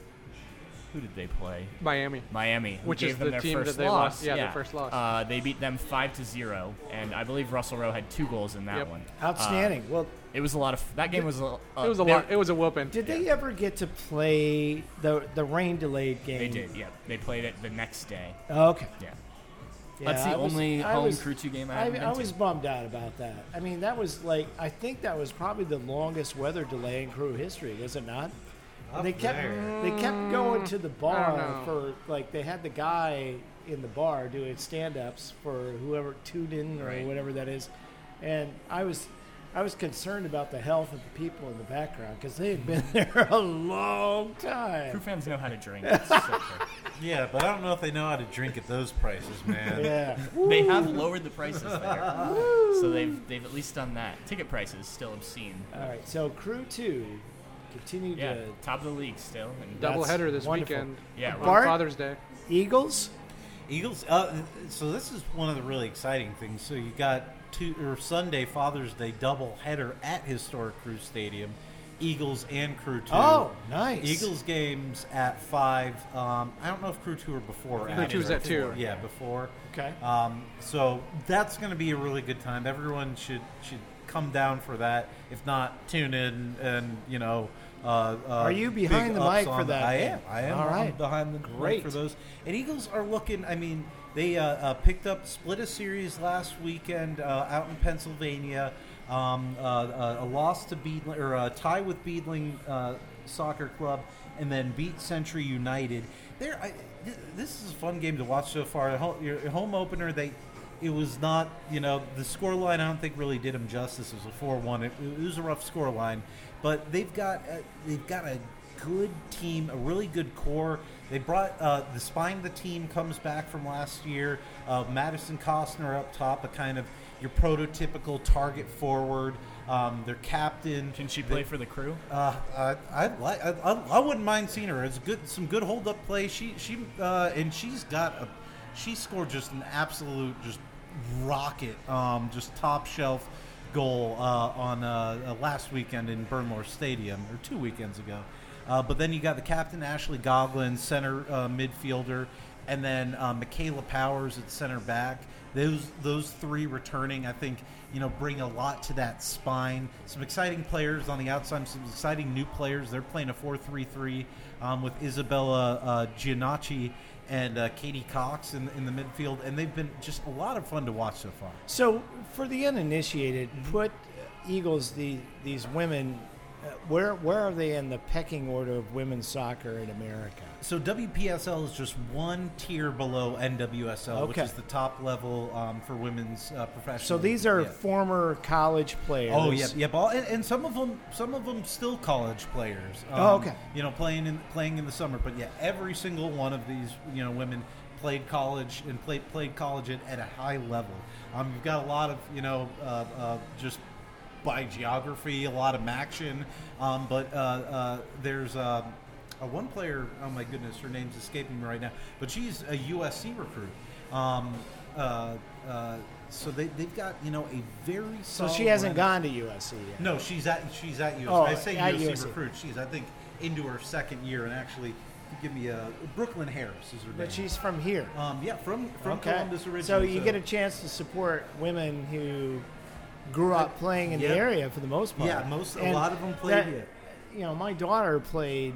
Speaker 5: Who did they play?
Speaker 4: Miami.
Speaker 5: Miami, who
Speaker 4: Which
Speaker 5: gave
Speaker 4: is
Speaker 5: them
Speaker 4: the
Speaker 5: their
Speaker 4: team
Speaker 5: first
Speaker 4: that they
Speaker 5: loss.
Speaker 4: lost- yeah, their first loss.
Speaker 5: Uh, they beat them five to zero, and I believe Russell Rowe had two goals in that
Speaker 4: Yep.
Speaker 5: one.
Speaker 2: Outstanding.
Speaker 5: Uh,
Speaker 2: well,
Speaker 5: it was a lot of. That game was a. Uh,
Speaker 4: It was a
Speaker 5: they-
Speaker 4: lot. It was a whooping.
Speaker 2: did they ever get to play the the rain delayed game?
Speaker 5: They did. Yeah, they played it the next day.
Speaker 2: Okay.
Speaker 5: Yeah.
Speaker 2: Yeah,
Speaker 5: That's the
Speaker 2: I was-
Speaker 5: only
Speaker 2: I
Speaker 5: home
Speaker 2: was-
Speaker 5: Crew two game I
Speaker 2: I,
Speaker 5: haven't
Speaker 2: I
Speaker 5: been
Speaker 2: was
Speaker 5: to.
Speaker 2: bummed out about that. I mean, that was like I think that was probably the longest weather delay in Crew history, is it not? And they kept they kept going to the bar
Speaker 4: know.
Speaker 2: for like they had the guy in the bar doing stand ups for whoever tuned in or
Speaker 5: Right.
Speaker 2: whatever that is, and I was I was concerned about the health of the people in the background because they had been there a long
Speaker 5: Crew
Speaker 2: time.
Speaker 5: fans know how to drink. It's so true.
Speaker 3: Yeah, but I don't know if they know how to drink at those prices, man.
Speaker 2: Yeah.
Speaker 5: They have lowered the prices there, so they've they've at least done that. Ticket prices still obscene.
Speaker 2: All right. So Crew two continue
Speaker 5: Yeah,
Speaker 2: to
Speaker 5: top of the league still. And
Speaker 2: Double-
Speaker 4: Double header this
Speaker 2: wonderful.
Speaker 4: weekend.
Speaker 5: Yeah,
Speaker 4: on
Speaker 2: Bart?
Speaker 4: Father's Day.
Speaker 2: Eagles.
Speaker 3: Eagles. Uh, so this is one of the really exciting things. So you got two or Sunday Father's Day double header at historic Crew Stadium, Eagles and Crew Two.
Speaker 2: Oh, nice.
Speaker 3: Eagles games at five. Um, I don't know if Crew Two or before.
Speaker 4: Crew
Speaker 3: at
Speaker 4: two's
Speaker 3: it.
Speaker 4: at two.
Speaker 3: Yeah, before.
Speaker 2: Okay.
Speaker 3: Um, so that's going to be a really good time. Everyone should should come down for that. If not, tune in and you know. Uh, uh,
Speaker 2: Are you
Speaker 3: big
Speaker 2: behind the
Speaker 3: ups
Speaker 2: mic for
Speaker 3: on-
Speaker 2: that
Speaker 3: I
Speaker 2: game?
Speaker 3: am. I am.
Speaker 2: All
Speaker 3: I'm
Speaker 2: right.
Speaker 3: behind the
Speaker 2: Great.
Speaker 3: mic for those. And Eagles are looking. I mean, they uh, uh, picked up, split a series last weekend uh, out in Pennsylvania. Um, uh, uh, a loss to Beedling, or a tie with Beedling uh, Soccer Club, and then beat Century United. There, I, th- this is a fun game to watch so far. Ho- Your home opener, they. It was not, you know, the scoreline I don't think really did them justice. It was a four one. It, it was a rough scoreline, but they've got a, they've got a good team, a really good core. They brought uh, the spine of the team comes back from last year. Uh, Madison Costner up top, a kind of your prototypical target forward. Um, their captain.
Speaker 5: Can she play for the Crew?
Speaker 3: Uh, I, I'd like. I, I, I wouldn't mind seeing her. It's good. Some good hold up play. She she uh, and she's got a. She scored just an absolute just rocket, um, just top shelf goal uh, on uh, uh, last weekend in Burnmore Stadium, or two weekends ago. Uh, but then you got the captain Ashley Goglin, center uh, midfielder, and then uh, Michaela Powers at center back. Those those three returning, I think, you know, bring a lot to that spine. Some exciting players on the outside, some exciting new players. They're playing a four three three um, with Isabella uh, Giannacci and uh, Katie Cox in, in the midfield, and they've been just a lot of fun to watch so far.
Speaker 2: So, for the uninitiated, put Eagles, the these women, uh, where where are they in the pecking order of women's soccer in America?
Speaker 3: So W P S L is just one tier below N W S L, which
Speaker 2: Okay.
Speaker 3: is the top level um, for women's uh, professional.
Speaker 2: So these are
Speaker 3: Yeah.
Speaker 2: former college players.
Speaker 3: Oh yep, yep. All, and, and some of them, some of them still college players. Um,
Speaker 2: Oh, okay.
Speaker 3: You know, playing in playing in the summer, but yeah, every single one of these, you know, women played college and played played college at, at a high level. Um, you've got a lot of, you know, uh, uh, just by geography, a lot of action. Um, but uh, uh, there's uh, uh, one player. Oh my goodness, her name's escaping me right now. But she's a U S C recruit. Um, uh, uh, so they they've got, you know, a very
Speaker 2: So
Speaker 3: solid
Speaker 2: she hasn't
Speaker 3: lineup.
Speaker 2: gone to U S C yet.
Speaker 3: No, she's at she's at U S C.
Speaker 2: Oh,
Speaker 3: I say
Speaker 2: at
Speaker 3: U S C,
Speaker 2: U S C.
Speaker 3: recruit. She's I think into her second year, and actually, give me a Brooklyn Harris is her name.
Speaker 2: But she's from here.
Speaker 3: um yeah from from
Speaker 2: Okay.
Speaker 3: Columbus originally.
Speaker 2: So you get a chance to support women who grew up playing in
Speaker 3: Yep.
Speaker 2: the area for the most part.
Speaker 3: Yeah, most- a
Speaker 2: And
Speaker 3: lot of them played
Speaker 2: that-
Speaker 3: here.
Speaker 2: You know, my daughter played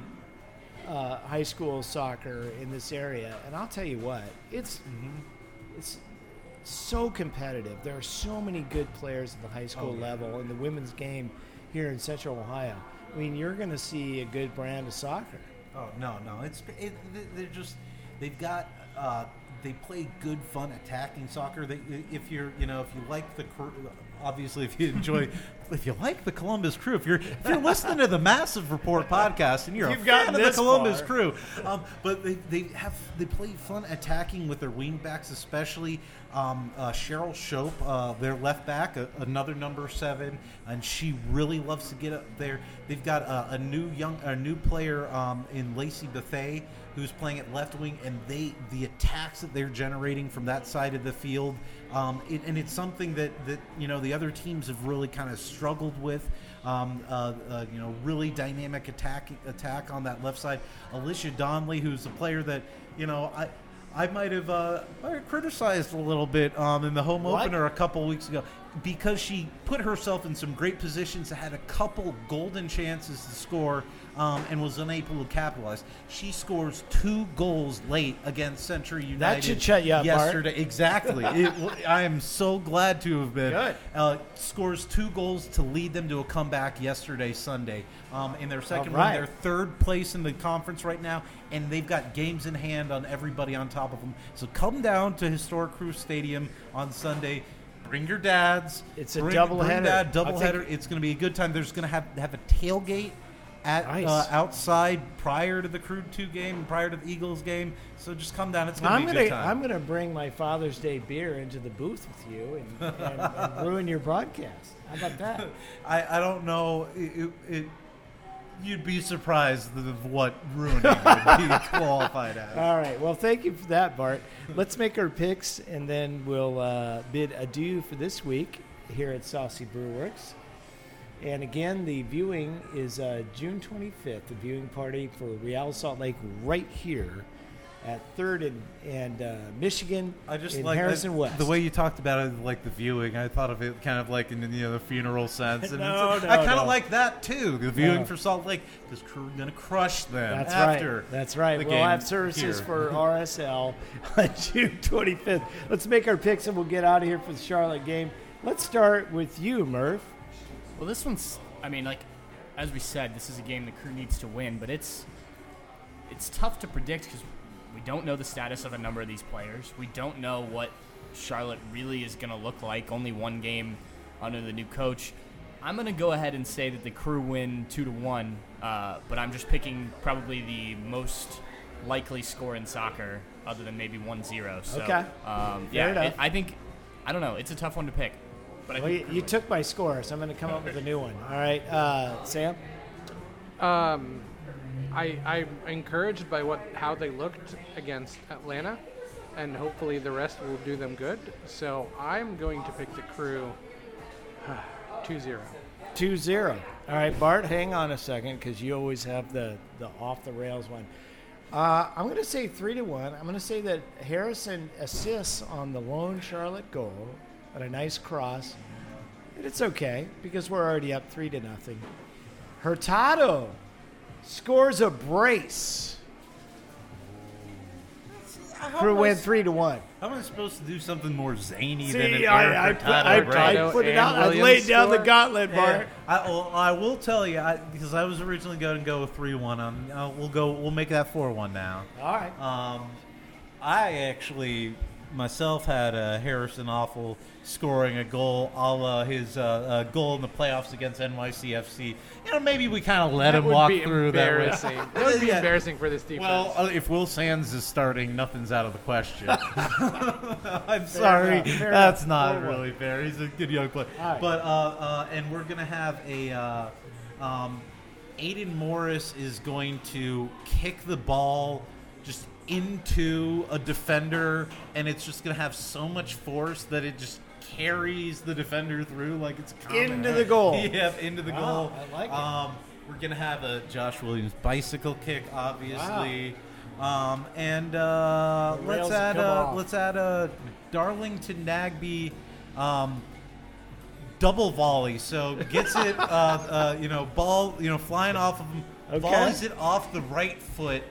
Speaker 2: uh, high school soccer in this area, and I'll tell you what, it's
Speaker 3: Mm-hmm.
Speaker 2: it's so competitive. There are so many good players at the high school
Speaker 3: Oh, yeah.
Speaker 2: level in the women's game here in Central Ohio. I mean, you're going to see a good brand of soccer.
Speaker 3: Oh no, no, it's it, they're just they've got uh, they play good, fun, attacking soccer. They, if you're you know if you like the Crew, obviously if you enjoy if you like the Columbus Crew, if you're if you're listening to the Massive Report podcast and you're
Speaker 2: You've
Speaker 3: a
Speaker 2: gotten
Speaker 3: fan of the
Speaker 2: this
Speaker 3: Columbus
Speaker 2: far.
Speaker 3: Crew, um, but they, they have they play fun attacking with their wingbacks, especially um, uh, Cheryl Shope, uh, their left back, a, another number seven, and she really loves to get up there. They've got a, a new young a new player um, in Lacey Buffet who's playing at left wing, and they the attacks that they're generating from that side of the field, um, it, and it's something that, that you know the other teams have really kind of struggled with. Um, uh, uh, you know, really dynamic attack attack on that left side. Alicia Donnelly, who's a player that you know I. I might have uh, might have criticized a little bit um, in the home
Speaker 2: What?
Speaker 3: opener a couple weeks ago because she put herself in some great positions, had a couple golden chances to score, um, and was unable to capitalize. She scores two goals late against Century United.
Speaker 2: should shut you up, Bart.
Speaker 3: yesterday. Exactly. it, I am so glad to have been.
Speaker 2: Good.
Speaker 3: Uh, scores two goals to lead them to a comeback yesterday, Sunday, um, in their second
Speaker 2: All right.
Speaker 3: win. They're third place in the conference right now, and they've got games in hand on everybody on top of them. So come down to Historic Crew Stadium on Sunday. Bring your dads.
Speaker 2: It's a
Speaker 3: bring,
Speaker 2: doubleheader.
Speaker 3: Bring dad,
Speaker 2: I'll
Speaker 3: doubleheader.
Speaker 2: take-
Speaker 3: It's going to be a good time. There's going to have have a tailgate at
Speaker 2: Nice.
Speaker 3: uh, outside prior to the Crew two game and prior to the Eagles game. So just come down. It's going to
Speaker 2: I'm
Speaker 3: be a
Speaker 2: gonna
Speaker 3: good time.
Speaker 2: I'm gonna bring my Father's Day beer into the booth with you and, and, and ruin your broadcast. How about that?
Speaker 3: I, I don't know. It, it, it, you'd be surprised of what ruining would be qualified as.
Speaker 2: All right. Well, thank you for that, Bart. Let's make our picks, and then we'll uh, bid adieu for this week here at Saucy Brewworks. And again, the viewing is uh, June twenty-fifth, the viewing party for Real Salt Lake right here at third and, and uh, Michigan
Speaker 3: I just
Speaker 2: in
Speaker 3: like
Speaker 2: Harrison
Speaker 3: I-
Speaker 2: West.
Speaker 3: the way you talked about it, like the viewing. I thought of it kind of like in the, you know the funeral sense. And
Speaker 2: No,
Speaker 3: it's,
Speaker 2: no,
Speaker 3: I kind of
Speaker 2: no.
Speaker 3: like that too. The viewing
Speaker 2: No.
Speaker 3: for Salt Lake because Crew are going to crush them.
Speaker 2: That's
Speaker 3: after
Speaker 2: right. That's right.
Speaker 3: the
Speaker 2: We'll
Speaker 3: game
Speaker 2: have services
Speaker 3: here.
Speaker 2: for R S L on June twenty-fifth. Let's make our picks and we'll get out of here for the Charlotte game. Let's start with you, Murph.
Speaker 5: Well, this one's, I mean, like, as we said, this is a game the Crew needs to win, but it's it's tough to predict because we don't know the status of a number of these players. We don't know what Charlotte really is going to look like. Only one game under the new coach. I'm going to go ahead and say that the Crew win two to one, uh, but I'm just picking probably the most likely score in soccer, other than maybe one zero. So,
Speaker 2: Okay.
Speaker 5: Um,
Speaker 2: Fair
Speaker 5: yeah,
Speaker 2: enough.
Speaker 5: it, I think I don't know. It's a tough one to pick, but I
Speaker 2: Well,
Speaker 5: think
Speaker 2: you,
Speaker 5: Crew
Speaker 2: you
Speaker 5: wins.
Speaker 2: took my score, so I'm going to come up with a new one. All right, uh, Sam?
Speaker 4: Um, I I'm encouraged by what how they looked against Atlanta, and hopefully the rest will do them good. So I'm going to pick the Crew two zero.
Speaker 2: two zero. All right, Bart, hang on a second because you always have the, the off-the-rails one. Uh, I'm going to say three to one. I'm going to say that Harrison assists on the lone Charlotte goal on a nice cross. And it's okay because we're already up three to nothing. Hurtado scores a brace.
Speaker 3: How
Speaker 2: Crew
Speaker 3: am I
Speaker 2: win
Speaker 3: s-
Speaker 2: three to one.
Speaker 3: How am I supposed to do something more zany
Speaker 2: See,
Speaker 3: than an
Speaker 2: I,
Speaker 3: Eric
Speaker 2: I, put,
Speaker 3: Hurtado
Speaker 2: I,
Speaker 3: brace?
Speaker 2: I put it
Speaker 4: and
Speaker 2: out. I
Speaker 4: Williams
Speaker 2: laid down the
Speaker 4: score?
Speaker 2: gauntlet, Bart.
Speaker 3: Yeah. I, well, I will tell you I, because I was originally going to go with three one. On uh, we'll go. We'll make that four one now.
Speaker 2: All right.
Speaker 3: Um, I actually myself had uh, Harrison Awful scoring a goal, a la his uh, uh, goal in the playoffs against N Y C F C. You know, maybe we kind of let
Speaker 4: That
Speaker 3: him
Speaker 4: would
Speaker 3: walk
Speaker 4: be
Speaker 3: through that. way.
Speaker 4: embarrassing. That would be
Speaker 3: Yeah.
Speaker 4: embarrassing for this defense.
Speaker 3: Well, uh, if Will Sands is starting, nothing's out of the question. I'm sorry,
Speaker 2: enough, fair
Speaker 3: that's
Speaker 2: enough.
Speaker 3: not
Speaker 2: Fair
Speaker 3: really fair. He's a good young player.
Speaker 2: All right.
Speaker 3: But uh, uh, and we're gonna have a uh, um, Aiden Morris is going to kick the ball just into a defender, and it's just gonna have so much force that it just carries the defender through like it's a common-
Speaker 2: Into the goal.
Speaker 3: Yeah, into the
Speaker 2: Wow,
Speaker 3: goal.
Speaker 2: I like it.
Speaker 3: Um, we're gonna have a Josh Williams bicycle kick, obviously, um, and uh,
Speaker 2: The
Speaker 3: let's
Speaker 2: rails
Speaker 3: add
Speaker 2: come
Speaker 3: uh,
Speaker 2: off.
Speaker 3: let's add a Darlington Nagby um, double volley. So gets it, uh, uh, you know, ball, you know, flying off of him,
Speaker 2: Okay.
Speaker 3: volleys it off the right foot,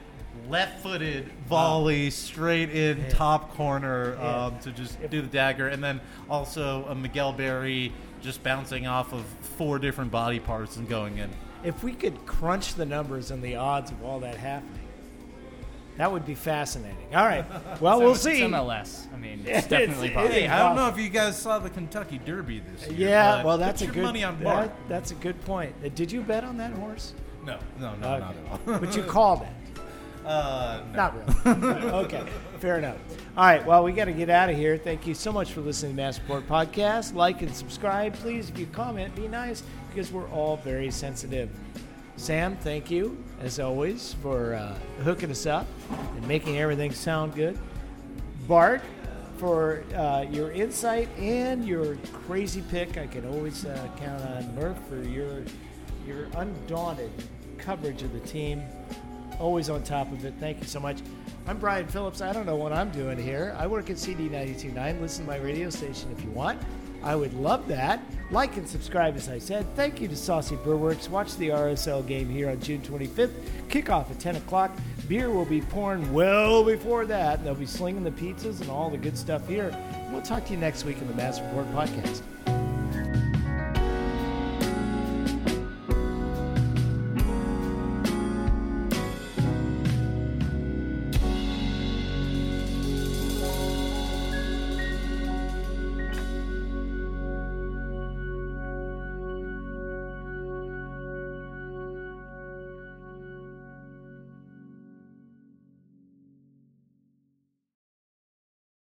Speaker 3: left-footed volley straight in
Speaker 2: Yeah.
Speaker 3: top corner
Speaker 2: Yeah.
Speaker 3: um, to just do the dagger, and then also a Miguel Berry just bouncing off of four different body parts and going in.
Speaker 2: If we could crunch the numbers and the odds of all that happening, that would be fascinating. All right. Well, we'll
Speaker 5: It's
Speaker 2: see.
Speaker 5: M L S. I mean,
Speaker 2: It's-
Speaker 5: it's definitely
Speaker 2: it
Speaker 5: possible.
Speaker 2: is.
Speaker 3: Hey, I don't know if you guys saw the Kentucky Derby this year.
Speaker 2: Yeah,
Speaker 3: but
Speaker 2: well, that's
Speaker 3: put
Speaker 2: a
Speaker 3: your
Speaker 2: good
Speaker 3: money on Bart.
Speaker 2: that- that's a good point. Uh, Did you bet on that horse?
Speaker 3: No, no, no,
Speaker 2: Okay.
Speaker 3: not at all.
Speaker 2: But you called it.
Speaker 3: uh, no.
Speaker 2: Not really. Okay, fair enough. All right, well, we got to get out of here. Thank you so much for listening to the Mass Report Podcast. Like and subscribe, please. If you comment, be nice, because we're all very sensitive. Sam, thank you, as always, for uh, hooking us up and making everything sound good. Bart, for uh, your insight and your crazy pick. I can always uh, count on Murph for your your undaunted coverage of the team. Always on top of it. Thank you so much. I'm Brian Phillips. I don't know what I'm doing here. I work at C D ninety-two point nine. Listen to my radio station if you want. I would love that. Like and subscribe, as I said. Thank you to Saucy Brewworks. Watch the R S L game here on June twenty-fifth. Kickoff at ten o'clock. Beer will be pouring well before that. They'll be slinging the pizzas and all the good stuff here. We'll talk to you next week in the Mass Report Podcast.